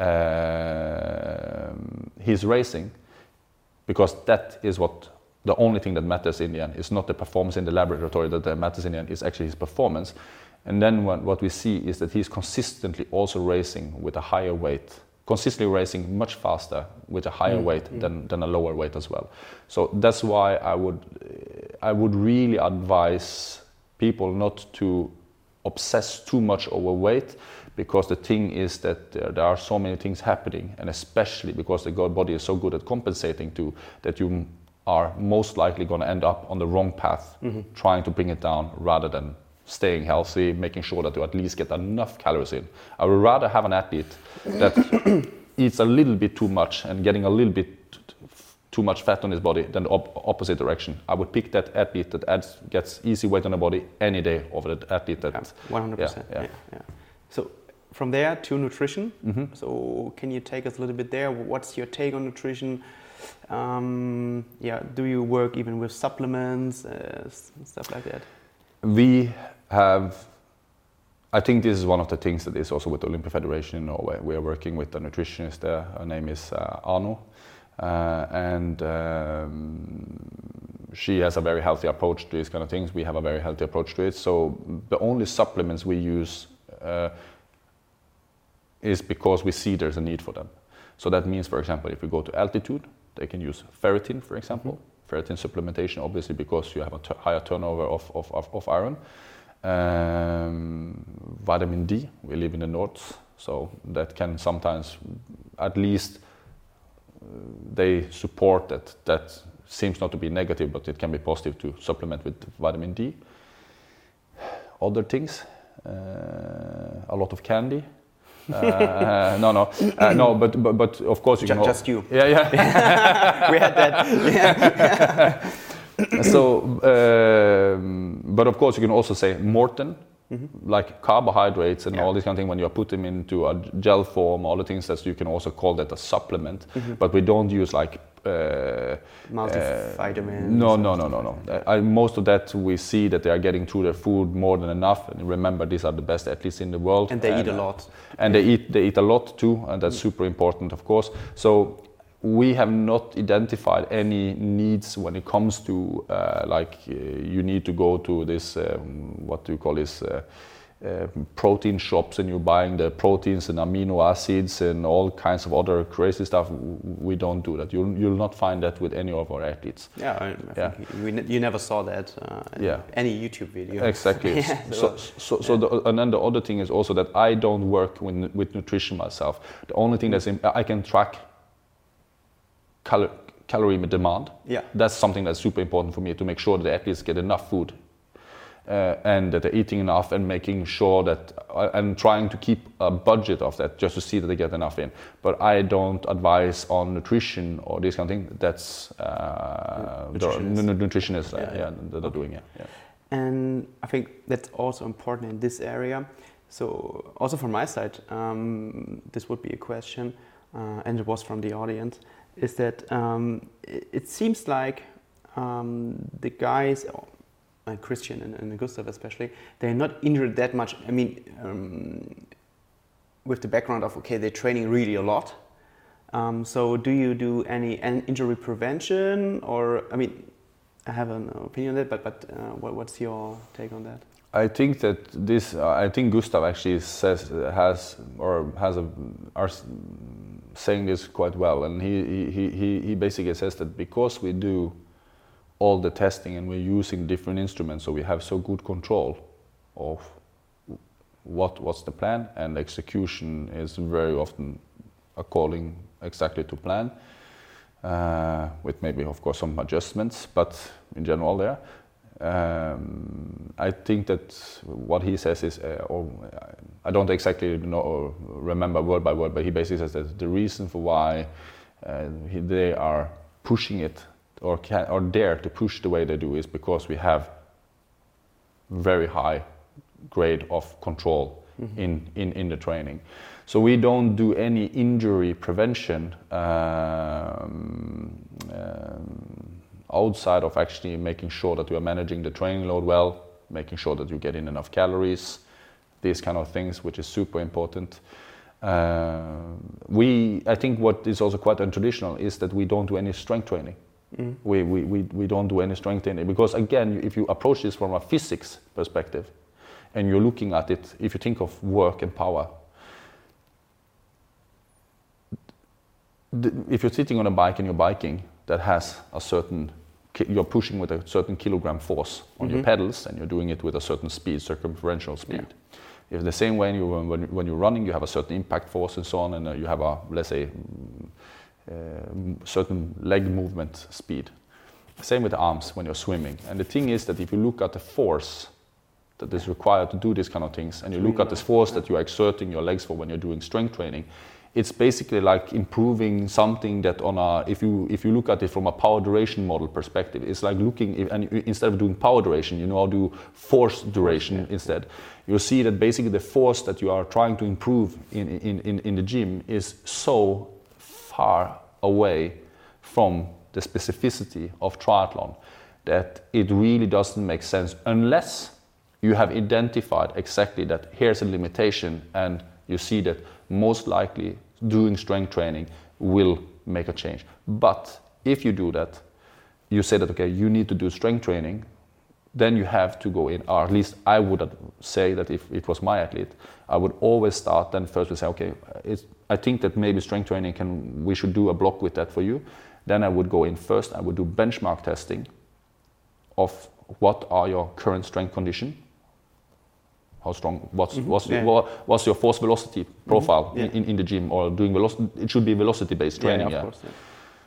uh, he's racing, because that is what the only thing that matters in the end. It's not the performance in the laboratory that matters in the end, it's actually his performance. And then what, what we see is that he's consistently also racing with a higher weight, consistently racing much faster with a higher mm, weight mm. Than, than a lower weight as well. So that's why I would, I would really advise people not to obsess too much over weight, because the thing is that there, there are so many things happening, and especially because the God body is so good at compensating to, that you are most likely going to end up on the wrong path, mm-hmm. trying to bring it down rather than staying healthy, making sure that you at least get enough calories in. I would rather have an athlete that eats a little bit too much and getting a little bit too much fat on his body than the op- opposite direction. I would pick that athlete that adds, gets easy weight on the body any day over the athlete that... Yeah, one hundred percent. Yeah, yeah. Yeah, yeah. So from there to nutrition. Mm-hmm. So can you take us a little bit there? What's your take on nutrition? Um, yeah, do you work even with supplements, uh, stuff like that? We have, I think this is one of the things that is also with the Olympic Federation in Norway. We are working with a nutritionist there. Her name is uh, Arno. Uh, and um, she has a very healthy approach to these kind of things. We have a very healthy approach to it. So the only supplements we use uh, is because we see there's a need for them. So that means, for example, if we go to altitude, they can use ferritin, for example. Mm-hmm. Ferritin supplementation, obviously, because you have a t- higher turnover of, of, of, of iron. Um, vitamin D, we live in the north, so that can sometimes, at least, uh, they support that. That seems not to be negative, but it can be positive to supplement with vitamin D. Other things, uh, a lot of candy. Uh, no, no, uh, no. But, but but of course you just, can. Just you. Yeah, yeah. We had that. Yeah. So, um, but of course you can also say Morten, mm-hmm. like carbohydrates and yeah. all these kind of things. When you put them into a gel form, all the things that you can also call that a supplement. Mm-hmm. But we don't use like uh, multivitamins. Uh, no, no, no, no, no. I, most of that we see that they are getting through their food more than enough. And remember, these are the best athletes in the world. And they and, eat a lot. And yeah. they eat they eat a lot too, and that's mm-hmm. super important, of course. So. We have not identified any needs when it comes to uh, like uh, you need to go to this um, what do you call this uh, uh, protein shops and you're buying the proteins and amino acids and all kinds of other crazy stuff. We don't do that. You'll you'll not find that with any of our athletes. Yeah, I, I yeah. think we ne- you never saw that uh, in yeah. any YouTube video. Exactly. yeah, so so, so, so the, and then the other thing is also that I don't work with, with nutrition myself. The only thing that's in, I can track. Cal- calorie demand. Yeah. That's something that's super important for me to make sure that the athletes get enough food uh, and that they're eating enough and making sure that uh, and trying to keep a budget of that just to see that they get enough in. But I don't advise on nutrition or this kind of thing. That's uh, nutritionists, the, nutritionists yeah, uh, yeah, that are okay. doing it. Yeah. And I think that's also important in this area. So also from my side, um, this would be a question, uh, and it was from the audience. Is that um, it, it seems like um, the guys, uh, Christian and, and Gustav especially, they're not injured that much. I mean, um, with the background of, okay, they're training really a lot. Um, so do you do any, any injury prevention? Or, I mean, I have an opinion on that, but, but uh, what, what's your take on that? I think that this, uh, I think Gustav actually says, has, or has a, are saying this quite well, and he, he, he, he basically says that because we do all the testing and we're using different instruments, so we have so good control of what what's the plan, and execution is very often according exactly to plan, uh, with maybe of course some adjustments, but in general there. Um, I think that what he says is, uh, or I don't exactly know or remember word by word, but he basically says that the reason for why uh, he, they are pushing it or can or dare to push the way they do is because we have very high grade of control mm-hmm. in, in, in the training. So we don't do any injury prevention um, um, outside of actually making sure that you are managing the training load well, making sure that you get in enough calories, these kind of things, which is super important. Uh, we, I think what is also quite untraditional is that we don't do any strength training. Mm. We, we, we, we don't do any strength training because, again, if you approach this from a physics perspective and you're looking at it, if you think of work and power, if you're sitting on a bike and you're biking that has a certain, you're pushing with a certain kilogram force on mm-hmm. your pedals and you're doing it with a certain speed, circumferential speed. Yeah. If the same way you, when, when you're running, you have a certain impact force and so on, and uh, you have a, let's say, uh, certain leg movement speed. Same with the arms when you're swimming. And the thing is that if you look at the force that is required to do these kind of things, and you look at this force that you are exerting your legs for when you're doing strength training, it's basically like improving something that on a, if you if you look at it from a power duration model perspective, it's like looking, if, and instead of doing power duration, you now do force duration yeah. instead. You'll see that basically the force that you are trying to improve in, in, in, in the gym is so far away from the specificity of triathlon that it really doesn't make sense unless you have identified exactly that here's a limitation and you see that most likely doing strength training will make a change. But if you do that, you say that, okay, you need to do strength training, then you have to go in, or at least I would say that if it was my athlete, I would always start then first with say, okay, it's, I think that maybe strength training can, we should do a block with that for you. Then I would go in first, I would do benchmark testing of what are your current strength condition, how strong, what's, mm-hmm. what's, yeah. what, what's your force velocity profile mm-hmm. yeah. in, in the gym, or doing velocity, it should be velocity based training. Yeah, of yeah. course, yeah.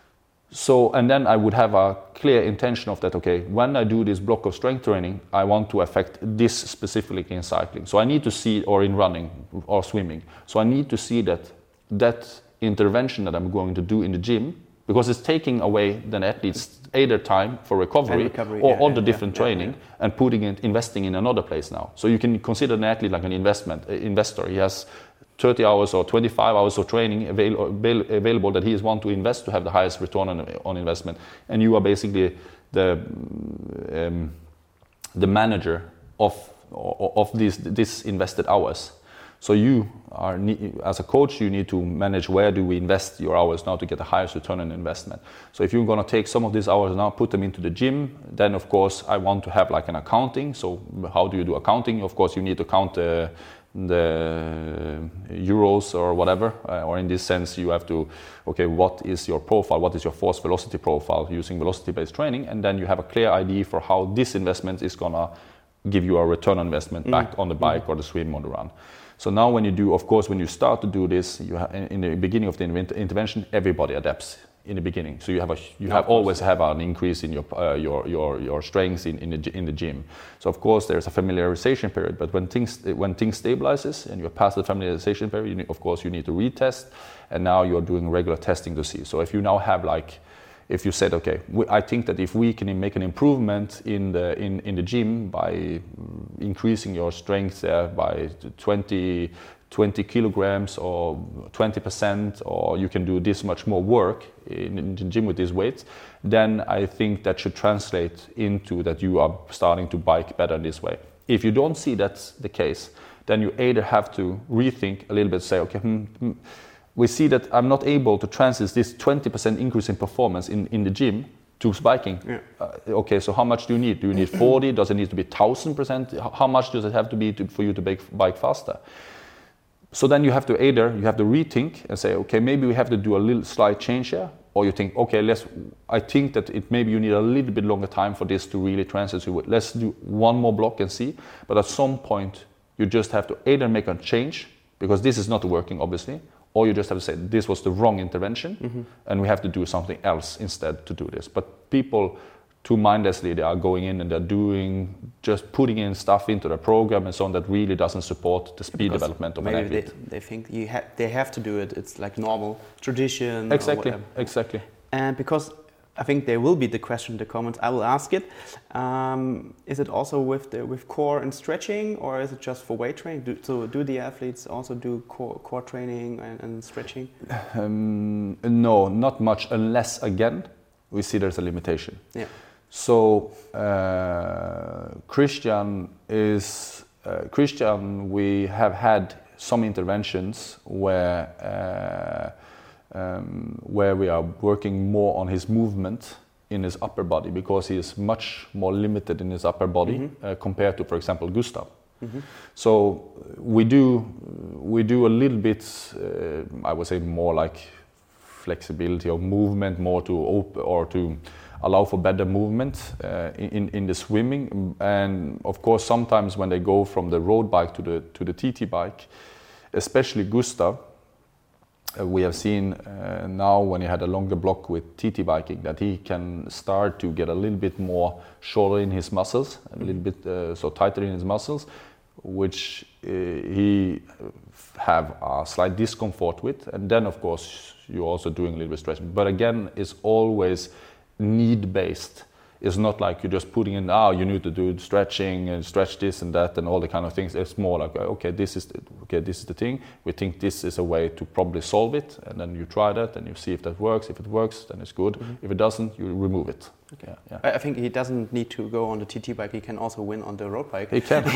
So, and then I would have a clear intention of that, okay, when I do this block of strength training, I want to affect this specifically in cycling. So I need to see, or in running or swimming. So I need to see that that intervention that I'm going to do in the gym, because it's taking away the athlete's either time for recovery, recovery or yeah, all yeah, the different yeah, training yeah, yeah. and putting it, investing in another place now. So you can consider an athlete like an investment uh, investor. He has thirty hours or twenty-five hours of training avail- avail- available that he is want to invest to have the highest return on, on investment. And you are basically the um, the manager of of these this invested hours. So you are, as a coach, you need to manage where do we invest your hours now to get the highest return on investment. So if you're going to take some of these hours now, put them into the gym, then of course I want to have like an accounting. So how do you do accounting? Of course you need to count the, the euros or whatever, uh, or in this sense you have to, okay, what is your profile? What is your force velocity profile using velocity-based training? And then you have a clear idea for how this investment is going to give you a return on investment mm. back on the bike mm. or the swim or the run. So now when you do, of course, when you start to do this, you ha- in the beginning of the intervention, everybody adapts in the beginning. So you have a, you have always have an increase in your uh, your your your strengths in in the in the gym. So of course there's a familiarization period, but when things when things stabilizes and you're past the familiarization period, you need, of course you need to retest, and now you're doing regular testing to see. So if you now have like, if you said, okay, we, I think that if we can make an improvement in the in, in the gym by increasing your strength there by twenty, twenty kilograms or twenty percent, or you can do this much more work in, in the gym with these weights, then I think that should translate into that you are starting to bike better in this way. If you don't see that's the case, then you either have to rethink a little bit, say, okay, hmm, hmm, we see that I'm not able to translate this twenty percent increase in performance in, in the gym to biking. Yeah. Uh, okay, so how much do you need? Do you need forty? Does it need to be one thousand percent? How much does it have to be to, for you to bike, bike faster? So then you have to either, you have to rethink and say, okay, maybe we have to do a little slight change here. Or you think, okay, let's, I think that it maybe you need a little bit longer time for this to really translate to it. Let's do one more block and see. But at some point, you just have to either make a change, because this is not working, obviously, or you just have to say this was the wrong intervention, mm-hmm. and we have to do something else instead to do this. But people, too mindlessly, they are going in and they're doing, just putting in stuff into the program and so on that really doesn't support the speed because development of an athlete. Maybe they, they think you ha- they have to do it. It's like normal tradition. Exactly, or exactly. And because I think there will be the question in the comments, I will ask it. Um, is it also with the with core and stretching, or is it just for weight training? Do, so do the athletes also do core, core training and, and stretching? Um, no, not much, unless again we see there's a limitation. Yeah. So uh, Christian is uh, Christian. We have had some interventions where. Uh, Um, where we are working more on his movement in his upper body, because he is much more limited in his upper body mm-hmm. uh, compared to, for example, Gustav. Mm-hmm. So we do we do a little bit, uh, I would say, more like flexibility of movement, more to open or to allow for better movement uh, in in the swimming. And of course, sometimes when they go from the road bike to the to the T T bike, especially Gustav. Uh, we have seen uh, now when he had a longer block with T T biking that he can start to get a little bit more shorter in his muscles, a little bit uh, so tighter in his muscles, which uh, he have a slight discomfort with. And then of course you're also doing a little bit stretching. But again, it's always need-based. It's not like you're just putting in, ah, oh, you need to do stretching and stretch this and that and all the kind of things. It's more like, okay, this is the, okay, this is the thing. We think this is a way to probably solve it, and then you try that and you see if that works. If it works, then it's good. Mm-hmm. If it doesn't, you remove it. Okay. Yeah, yeah. I think he doesn't need to go on the T T bike. He can also win on the road bike. He can.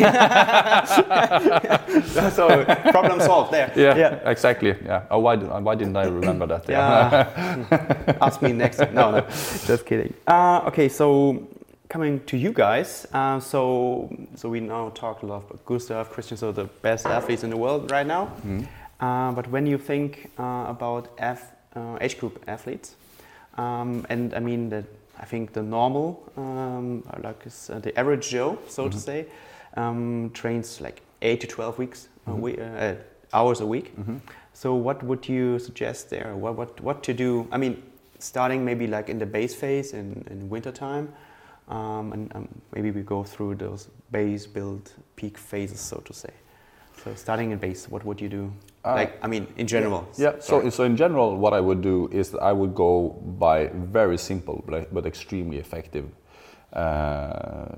So problem solved there. Yeah, yeah. Exactly. Yeah. Oh, why, why didn't I remember that? Yeah. yeah. Ask me next. No, no, just kidding. Uh, okay, so coming to you guys. Uh, so, so we now talked a lot about Gustav, Christian, so the best athletes in the world right now. Mm. Uh, but when you think uh, about F, uh, age group athletes, um, and I mean that. I think the normal, um, like uh, the average Joe, so mm-hmm. to say, um, trains like eight to twelve weeks mm-hmm. a week, uh, hours a week. Mm-hmm. So what would you suggest there? What what what to do? I mean, starting maybe like in the base phase in, in winter time, um, and um, maybe we go through those base, build, peak phases, so to say. So starting in base, what would you do? Uh, like, I mean, in general. Yeah, yeah. so so in general, what I would do is that I would go by very simple but, but extremely effective uh,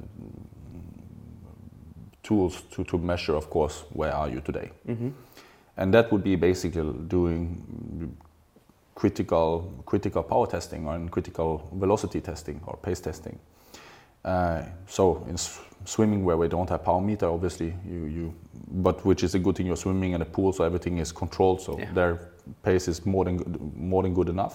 tools to, to measure, of course, where are you today. Mm-hmm. And that would be basically doing critical critical power testing or critical velocity testing or pace testing. Uh, so in s- swimming, where we don't have power meter, obviously you, you but which is a good thing, you're swimming in a pool, so everything is controlled, so yeah. Their pace is more than more than good enough.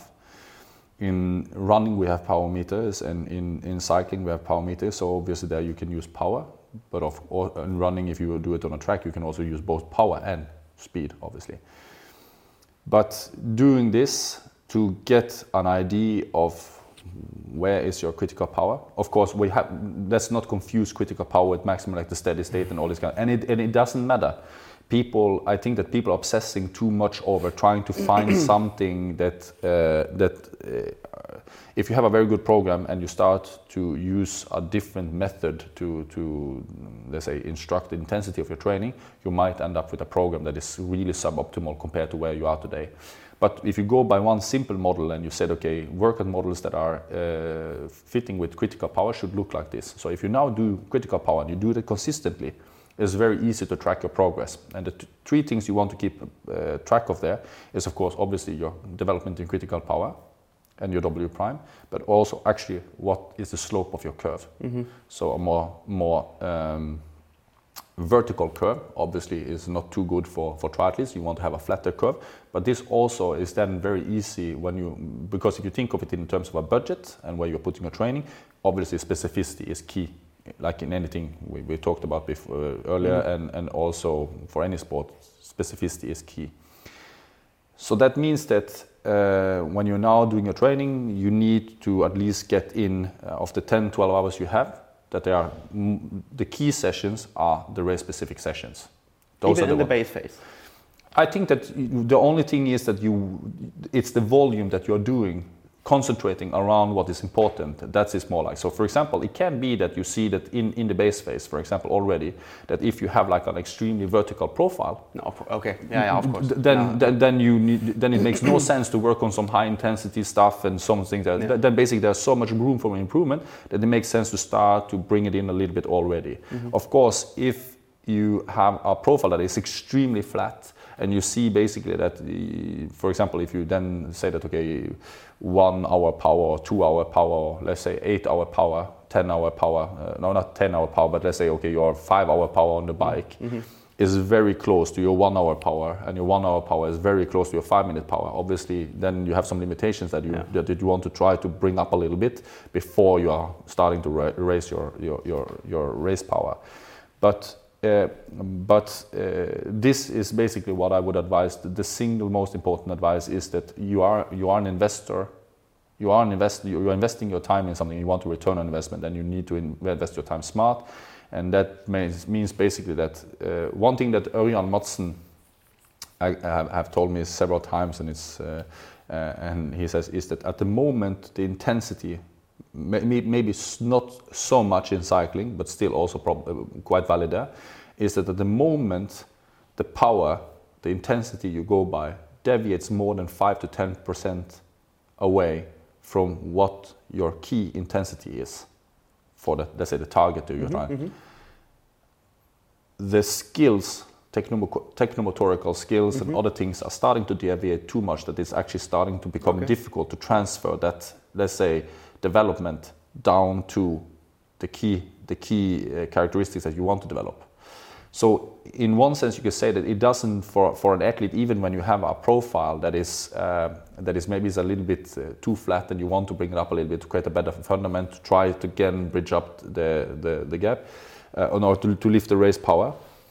In running we have power meters, and in, in cycling we have power meters, so obviously there you can use power, but of or, in running, if you do it on a track, you can also use both power and speed, obviously. But doing this to get an idea of where is your critical power. Of course, we have, let's not confuse critical power with maximum, like the steady state and all this kind of, and it, and it doesn't matter. People, I think that people are obsessing too much over trying to find something that, uh, that uh, if you have a very good program and you start to use a different method to, to, let's say, instruct the intensity of your training, you might end up with a program that is really suboptimal compared to where you are today. But if you go by one simple model and you said, okay, workout models that are uh, fitting with critical power should look like this. So if you now do critical power and you do it consistently, it's very easy to track your progress. And the t- three things you want to keep uh, track of there is, of course, obviously your development in critical power and your W prime, but also actually what is the slope of your curve. Mm-hmm. So a more, more um, vertical curve obviously is not too good for, for triathletes. You want to have a flatter curve, but this also is then very easy when you, because if you think of it in terms of a budget and where you're putting your training, obviously specificity is key, like in anything we, we talked about before, uh, earlier, mm-hmm. and, and also for any sport, specificity is key. So that means that uh, when you're now doing your training, you need to at least get in uh, of the ten, twelve hours you have, that they are m- the key sessions are the race specific sessions. Those Even are the in the one. Base phase. I think that the only thing is that you, it's the volume that you're doing, concentrating around what is important. That is more like, so for example, it can be that you see that in, in the base phase, for example, already, that if you have like an extremely vertical profile, no, okay, yeah, yeah, of course, then no. then, then you need, then it makes no sense to work on some high intensity stuff and some things that, yeah. then basically there's so much room for improvement that it makes sense to start to bring it in a little bit already. Mm-hmm. Of course, if you have a profile that is extremely flat, and you see basically that, for example, if you then say that, okay, one hour power, or two hour power, or let's say eight hour power, ten hour power, uh, no, not ten hour power, but let's say, okay, your five hour power on the bike mm-hmm. is very close to your one hour power, and your one hour power is very close to your five minute power. Obviously, then you have some limitations that you yeah. that, that you want to try to bring up a little bit before you are starting to ra- raise your, your, your, your race power. But Uh, but uh, this is basically what I would advise. The single most important advice is that you are you are an investor. You are an investor. You're investing your time in something. You want to return on investment, and you need to invest your time smart. And that means, means basically that uh, one thing that Ørjan Madsen I, have, have told me several times, and it's uh, uh, and he says is that at the moment the intensity. Maybe not so much in cycling, but still also prob- quite valid there, is that at the moment the power, the intensity you go by deviates more than five to ten percent away from what your key intensity is for the, let's say, the target that you're mm-hmm, trying. Mm-hmm. The skills, technomo- technomotorical skills mm-hmm. and other things are starting to deviate too much that it's actually starting to become okay. difficult to transfer that, let's say, development down to the key the key uh, characteristics that you want to develop. So in one sense you could say that it doesn't, for for an athlete, even when you have a profile that is uh, that is maybe is a little bit uh, too flat and you want to bring it up a little bit to create a better fundament, to try to again bridge up the the, the gap uh, in order to, to lift the race power.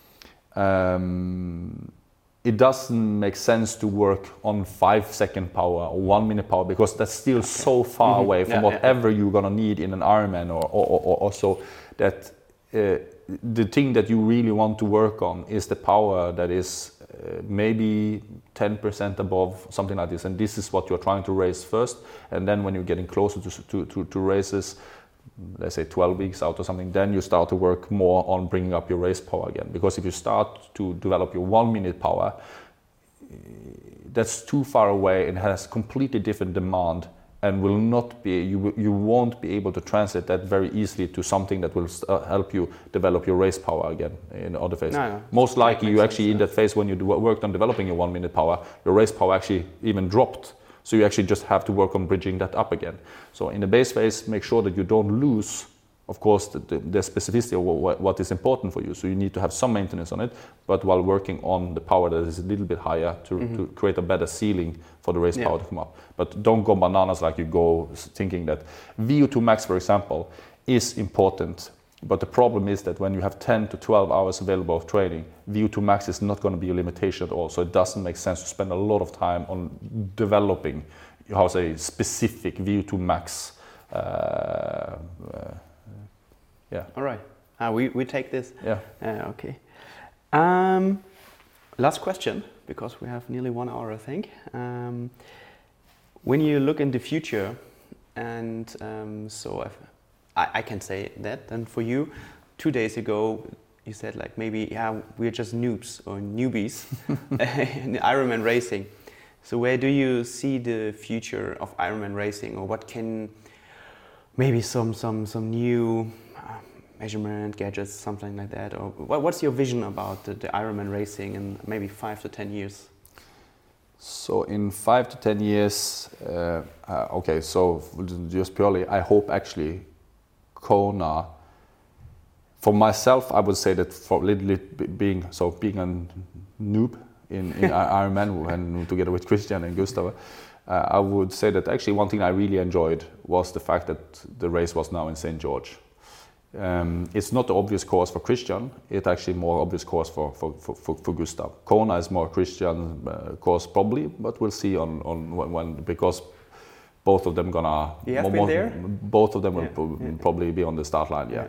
Um, it doesn't make sense to work on five second power or one minute power, because that's still okay. so far mm-hmm. away from yeah, whatever yeah. you're gonna need in an Ironman or, or, or, or so, that uh, the thing that you really want to work on is the power that is uh, maybe ten percent above, something like this. And this is what you're trying to raise first. And then when you're getting closer to, to, to, to races, let's say twelve weeks out or something, then you start to work more on bringing up your race power again. Because if you start to develop your one minute power, that's too far away and has completely different demand, and will not be, you, you won't be able to translate that very easily to something that will uh, help you develop your race power again in other phases. No, no. Most likely you actually, sense, in yeah. that phase when you do, worked on developing your one minute power, your race power actually even dropped. So you actually just have to work on bridging that up again. So in the base phase, make sure that you don't lose, of course, the, the, the specificity of what, what is important for you. So you need to have some maintenance on it, but while working on the power that is a little bit higher to, mm-hmm. to create a better ceiling for the race yeah. power to come up. But don't go bananas like you go thinking that V O two max, for example, is important. But the problem is that when you have ten to twelve hours available of training, V O two max is not going to be a limitation at all. So it doesn't make sense to spend a lot of time on developing, how to say, specific V O two max. Uh, uh, yeah. All right. Uh, we, we take this. Yeah. Uh, okay. Um, last question, because we have nearly one hour, I think. Um, when you look in the future, and um, so I've, I, I can say that, and for you, two days ago, you said like maybe, yeah, we're just noobs or newbies in Ironman racing. So where do you see the future of Ironman racing, or what can, maybe some some some new uh, measurement gadgets, something like that, or what, what's your vision about the, the Ironman racing in maybe five to ten years? So in five to ten years, uh, uh, okay, so just purely, I hope actually Kona, for myself, I would say that for a little bit being, so being a noob in, in Ironman and together with Christian and Gustav, uh, I would say that actually one thing I really enjoyed was the fact that the race was now in Saint George. Um, it's not the obvious course for Christian, it's actually more obvious course for, for, for, for Gustav. Kona is more Christian uh, course probably, but we'll see on, on when, when because both of them gonna you have been there? both of them yeah, will yeah. probably be on the start line, yeah. yeah.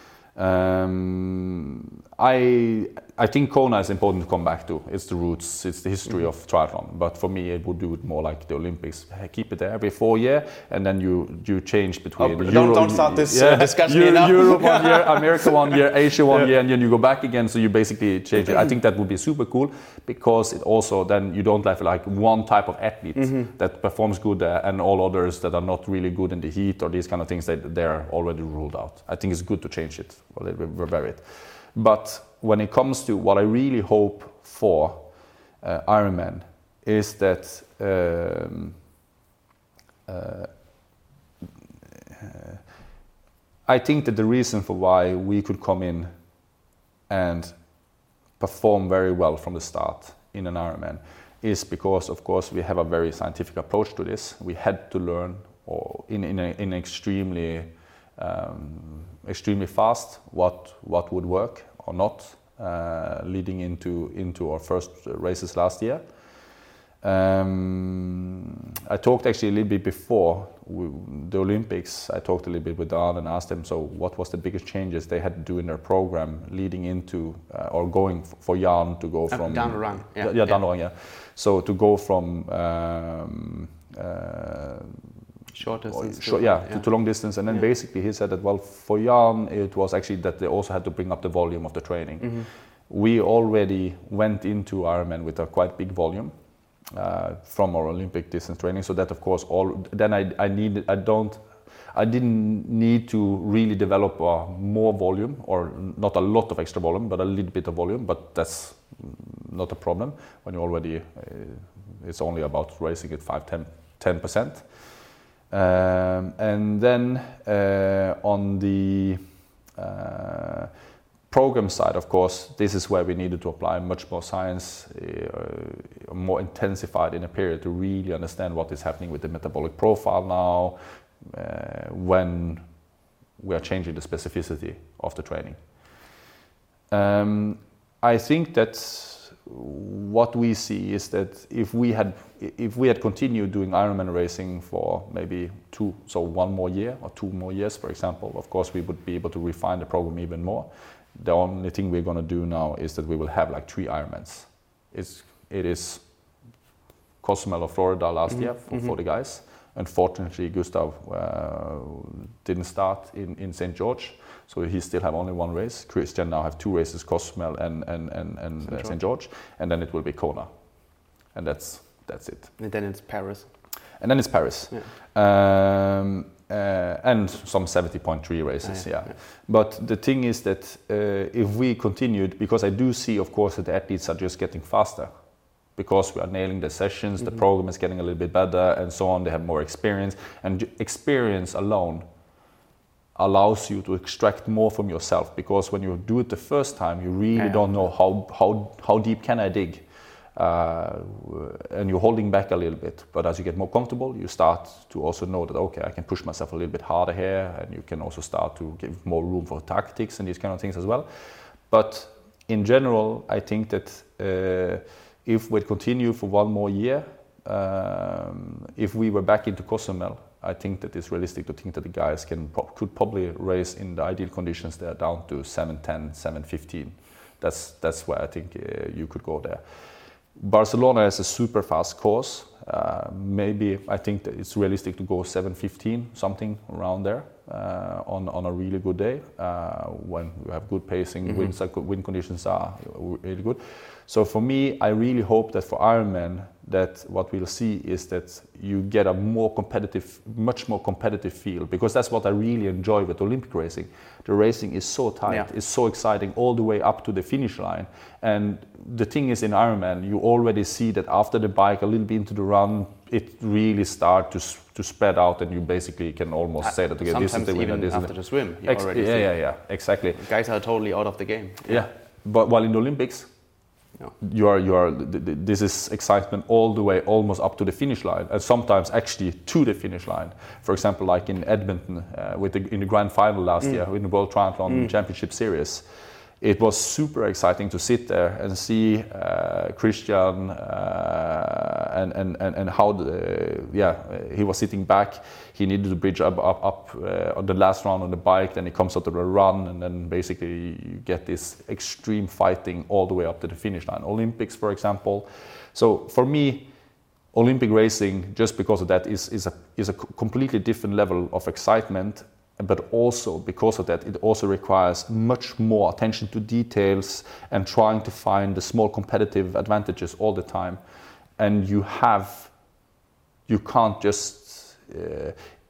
Um, I I think Kona is important to come back to. It's the roots, it's the history mm-hmm. of triathlon. But for me, it would do it more like the Olympics. Keep it there every four years, and then you you change between. Oh, don't, Euro, don't start this yeah, uh, discussion Euro, now. Europe one year, America one year, Asia one yeah. year, and then you go back again. So you basically change it. I think that would be super cool because it also then you don't have like one type of athlete mm-hmm. that performs good there, and all others that are not really good in the heat or these kind of things that they're already ruled out. I think it's good to change it. Well, repair it. But when it comes to what I really hope for uh, Ironman is that um, uh, I think that the reason for why we could come in and perform very well from the start in an Ironman is because, of course, we have a very scientific approach to this. We had to learn or in in, a, in extremely um, extremely fast what what would work or not, uh, leading into into our first races last year. Um, I talked actually a little bit before we, the Olympics. I talked a little bit with Dan and asked them, so what was the biggest changes they had to do in their program leading into uh, or going f- for Jan to go from uh, down the run, yeah, yeah, down the run, yeah. So to go from um, uh, short distance, short, yeah, yeah. To, to long distance, and then yeah. basically he said that well, for Jan it was actually that they also had to bring up the volume of the training. Mm-hmm. We already went into Ironman with a quite big volume. Uh, from our Olympic distance training, so that of course all then I I needed I don't I didn't need to really develop uh, more volume or not a lot of extra volume, but a little bit of volume. But that's not a problem when you already uh, it's only about racing at five, ten, ten percent. Um, and then uh, on the uh, program side, of course, this is where we needed to apply much more science, uh, more intensified in a period to really understand what is happening with the metabolic profile now, uh, when we are changing the specificity of the training. Um, I think that what we see is that if we had if we had continued doing Ironman racing for maybe two, so one more year or two more years, for example, of course we would be able to refine the program even more. The only thing we're going to do now is that we will have like three Ironmans it's, it is Cozumel or Florida last mm-hmm. year for, mm-hmm. for the guys. Unfortunately, Gustav uh, didn't start in, in Saint George, so he still have only one race. Christian now have two races, Cozumel and, and, and, and Saint George. Uh, Saint George, and then it will be Kona. And that's that's it. And then it's Paris. And then it's Paris. Yeah. Um, uh, and some seventy point three races, ah, yeah, yeah. yeah. But the thing is that uh, if we continued, because I do see, of course, that the athletes are just getting faster, because we are nailing the sessions, mm-hmm. the program is getting a little bit better and so on, they have more experience. And experience alone allows you to extract more from yourself, because when you do it the first time, you really yeah. don't know how, how, how deep can I dig. Uh, and you're holding back a little bit, but as you get more comfortable, you start to also know that, okay, I can push myself a little bit harder here, and you can also start to give more room for tactics and these kind of things as well. But in general, I think that uh, if we continue for one more year, um, if we were back into Cozumel, I think that it's realistic to think that the guys can could probably race in the ideal conditions there down to seven ten, seven fifteen. That's that's where I think uh, you could go there. Barcelona is a super fast course. Uh, maybe I think that it's realistic to go seven fifteen, something around there, uh, on on a really good day uh, when you have good pacing, mm-hmm. winds, wind conditions are really good. So for me, I really hope that for Ironman, that what we'll see is that you get a more competitive, much more competitive feel, because that's what I really enjoy with Olympic racing. The racing is so tight, yeah. it's so exciting all the way up to the finish line. And the thing is, in Ironman, you already see that after the bike, a little bit into the run, it really starts to to spread out, and you basically can almost uh, say that okay, this is the winner. This after is the swim, you Ex- already yeah, see. yeah, yeah, exactly. The guys are totally out of the game. Yeah, yeah. But while in the Olympics, no. you are you are this is excitement all the way, almost up to the finish line, and sometimes actually to the finish line. For example, like in Edmonton, uh, with the, in the grand final last mm. year in the World Triathlon mm. Championship Series. It was super exciting to sit there and see uh, Christian uh, and, and, and, and how the, yeah he was sitting back. He needed to bridge up up, up uh, on the last round on the bike. Then he comes out of the run, and then basically you get this extreme fighting all the way up to the finish line. Olympics, for example. So for me, Olympic racing, just because of that, is is a is a completely different level of excitement. But also because of that, it also requires much more attention to details and trying to find the small competitive advantages all the time. And you have, you can't just, uh,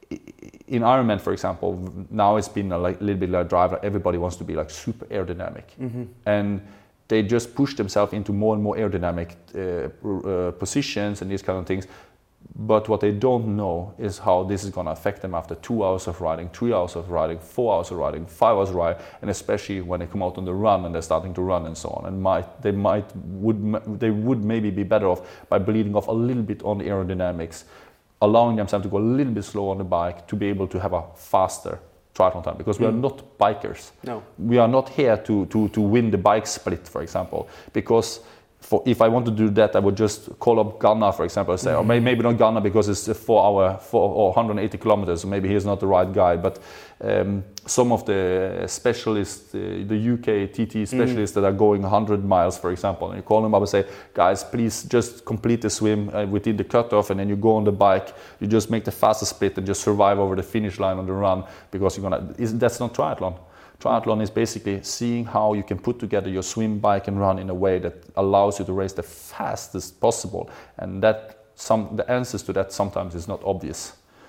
in Ironman, for example, now it's been a like, little bit like driver, everybody wants to be like super aerodynamic. Mm-hmm. And they just push themselves into more and more aerodynamic uh, uh, positions and these kind of things. But what they don't know is how this is going to affect them after two hours of riding, three hours of riding, four hours of riding, five hours of riding, and especially when they come out on the run and they're starting to run and so on. And might they might would they would maybe be better off by bleeding off a little bit on the aerodynamics, allowing themselves to go a little bit slow on the bike to be able to have a faster triathlon time, because we mm. are not bikers. No, we are not here to to to win the bike split, for example, because. For, if I want to do that, I would just call up Ghana, for example, and say, mm-hmm. or maybe, maybe not Ghana because it's a four hour, four or one hundred eighty kilometers, so maybe he's not the right guy. But um, some of the specialists, uh, the U K T T specialists mm-hmm. that are going one hundred miles, for example, and you call them up and say, guys, please just complete the swim uh, within the cutoff, and then you go on the bike, you just make the fastest split and just survive over the finish line on the run, because you're gonna. Is, that's not triathlon. Triathlon is basically seeing how you can put together your swim, bike, and run in a way that allows you to race the fastest possible. And that some the answers to that sometimes is not obvious.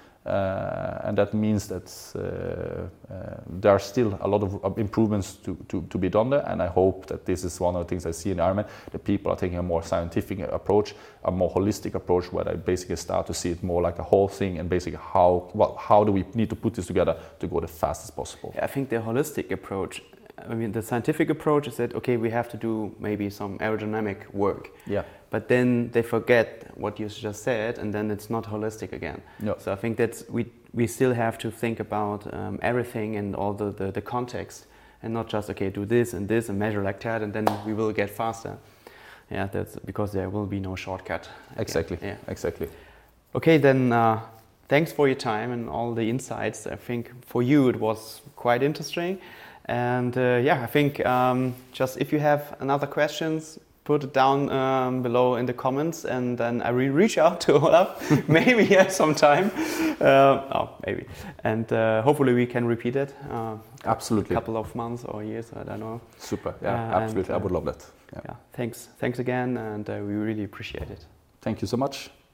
Uh, and that means that uh, uh, there are still a lot of improvements to, to, to be done there, and I hope that this is one of the things I see in Ironman, that people are taking a more scientific approach, a more holistic approach, where they basically start to see it more like a whole thing, and basically how well, how do we need to put this together to go the fastest possible. Yeah, I think the holistic approach, I mean the scientific approach is that, okay, we have to do maybe some aerodynamic work. Yeah. But then they forget what you just said, and then it's not holistic again. No. So I think that's we we still have to think about um, everything and all the, the, the context, and not just, okay, do this and this and measure like that, and then we will get faster. Yeah, that's because there will be no shortcut. Again. Exactly. Yeah. Exactly. Okay, then uh, thanks for your time and all the insights. I think for you it was quite interesting. And uh, yeah, I think um, just if you have another questions, put it down um, below in the comments, and then I will reach out to Olaf, maybe yeah, sometime. Uh, oh, maybe. And uh, hopefully we can repeat it. Uh, Absolutely. A couple of months or years, I don't know. Super, yeah, Uh, absolutely. and, uh, I would love that. Yeah. Yeah, thanks. Thanks again, and uh, we really appreciate it. Thank you so much.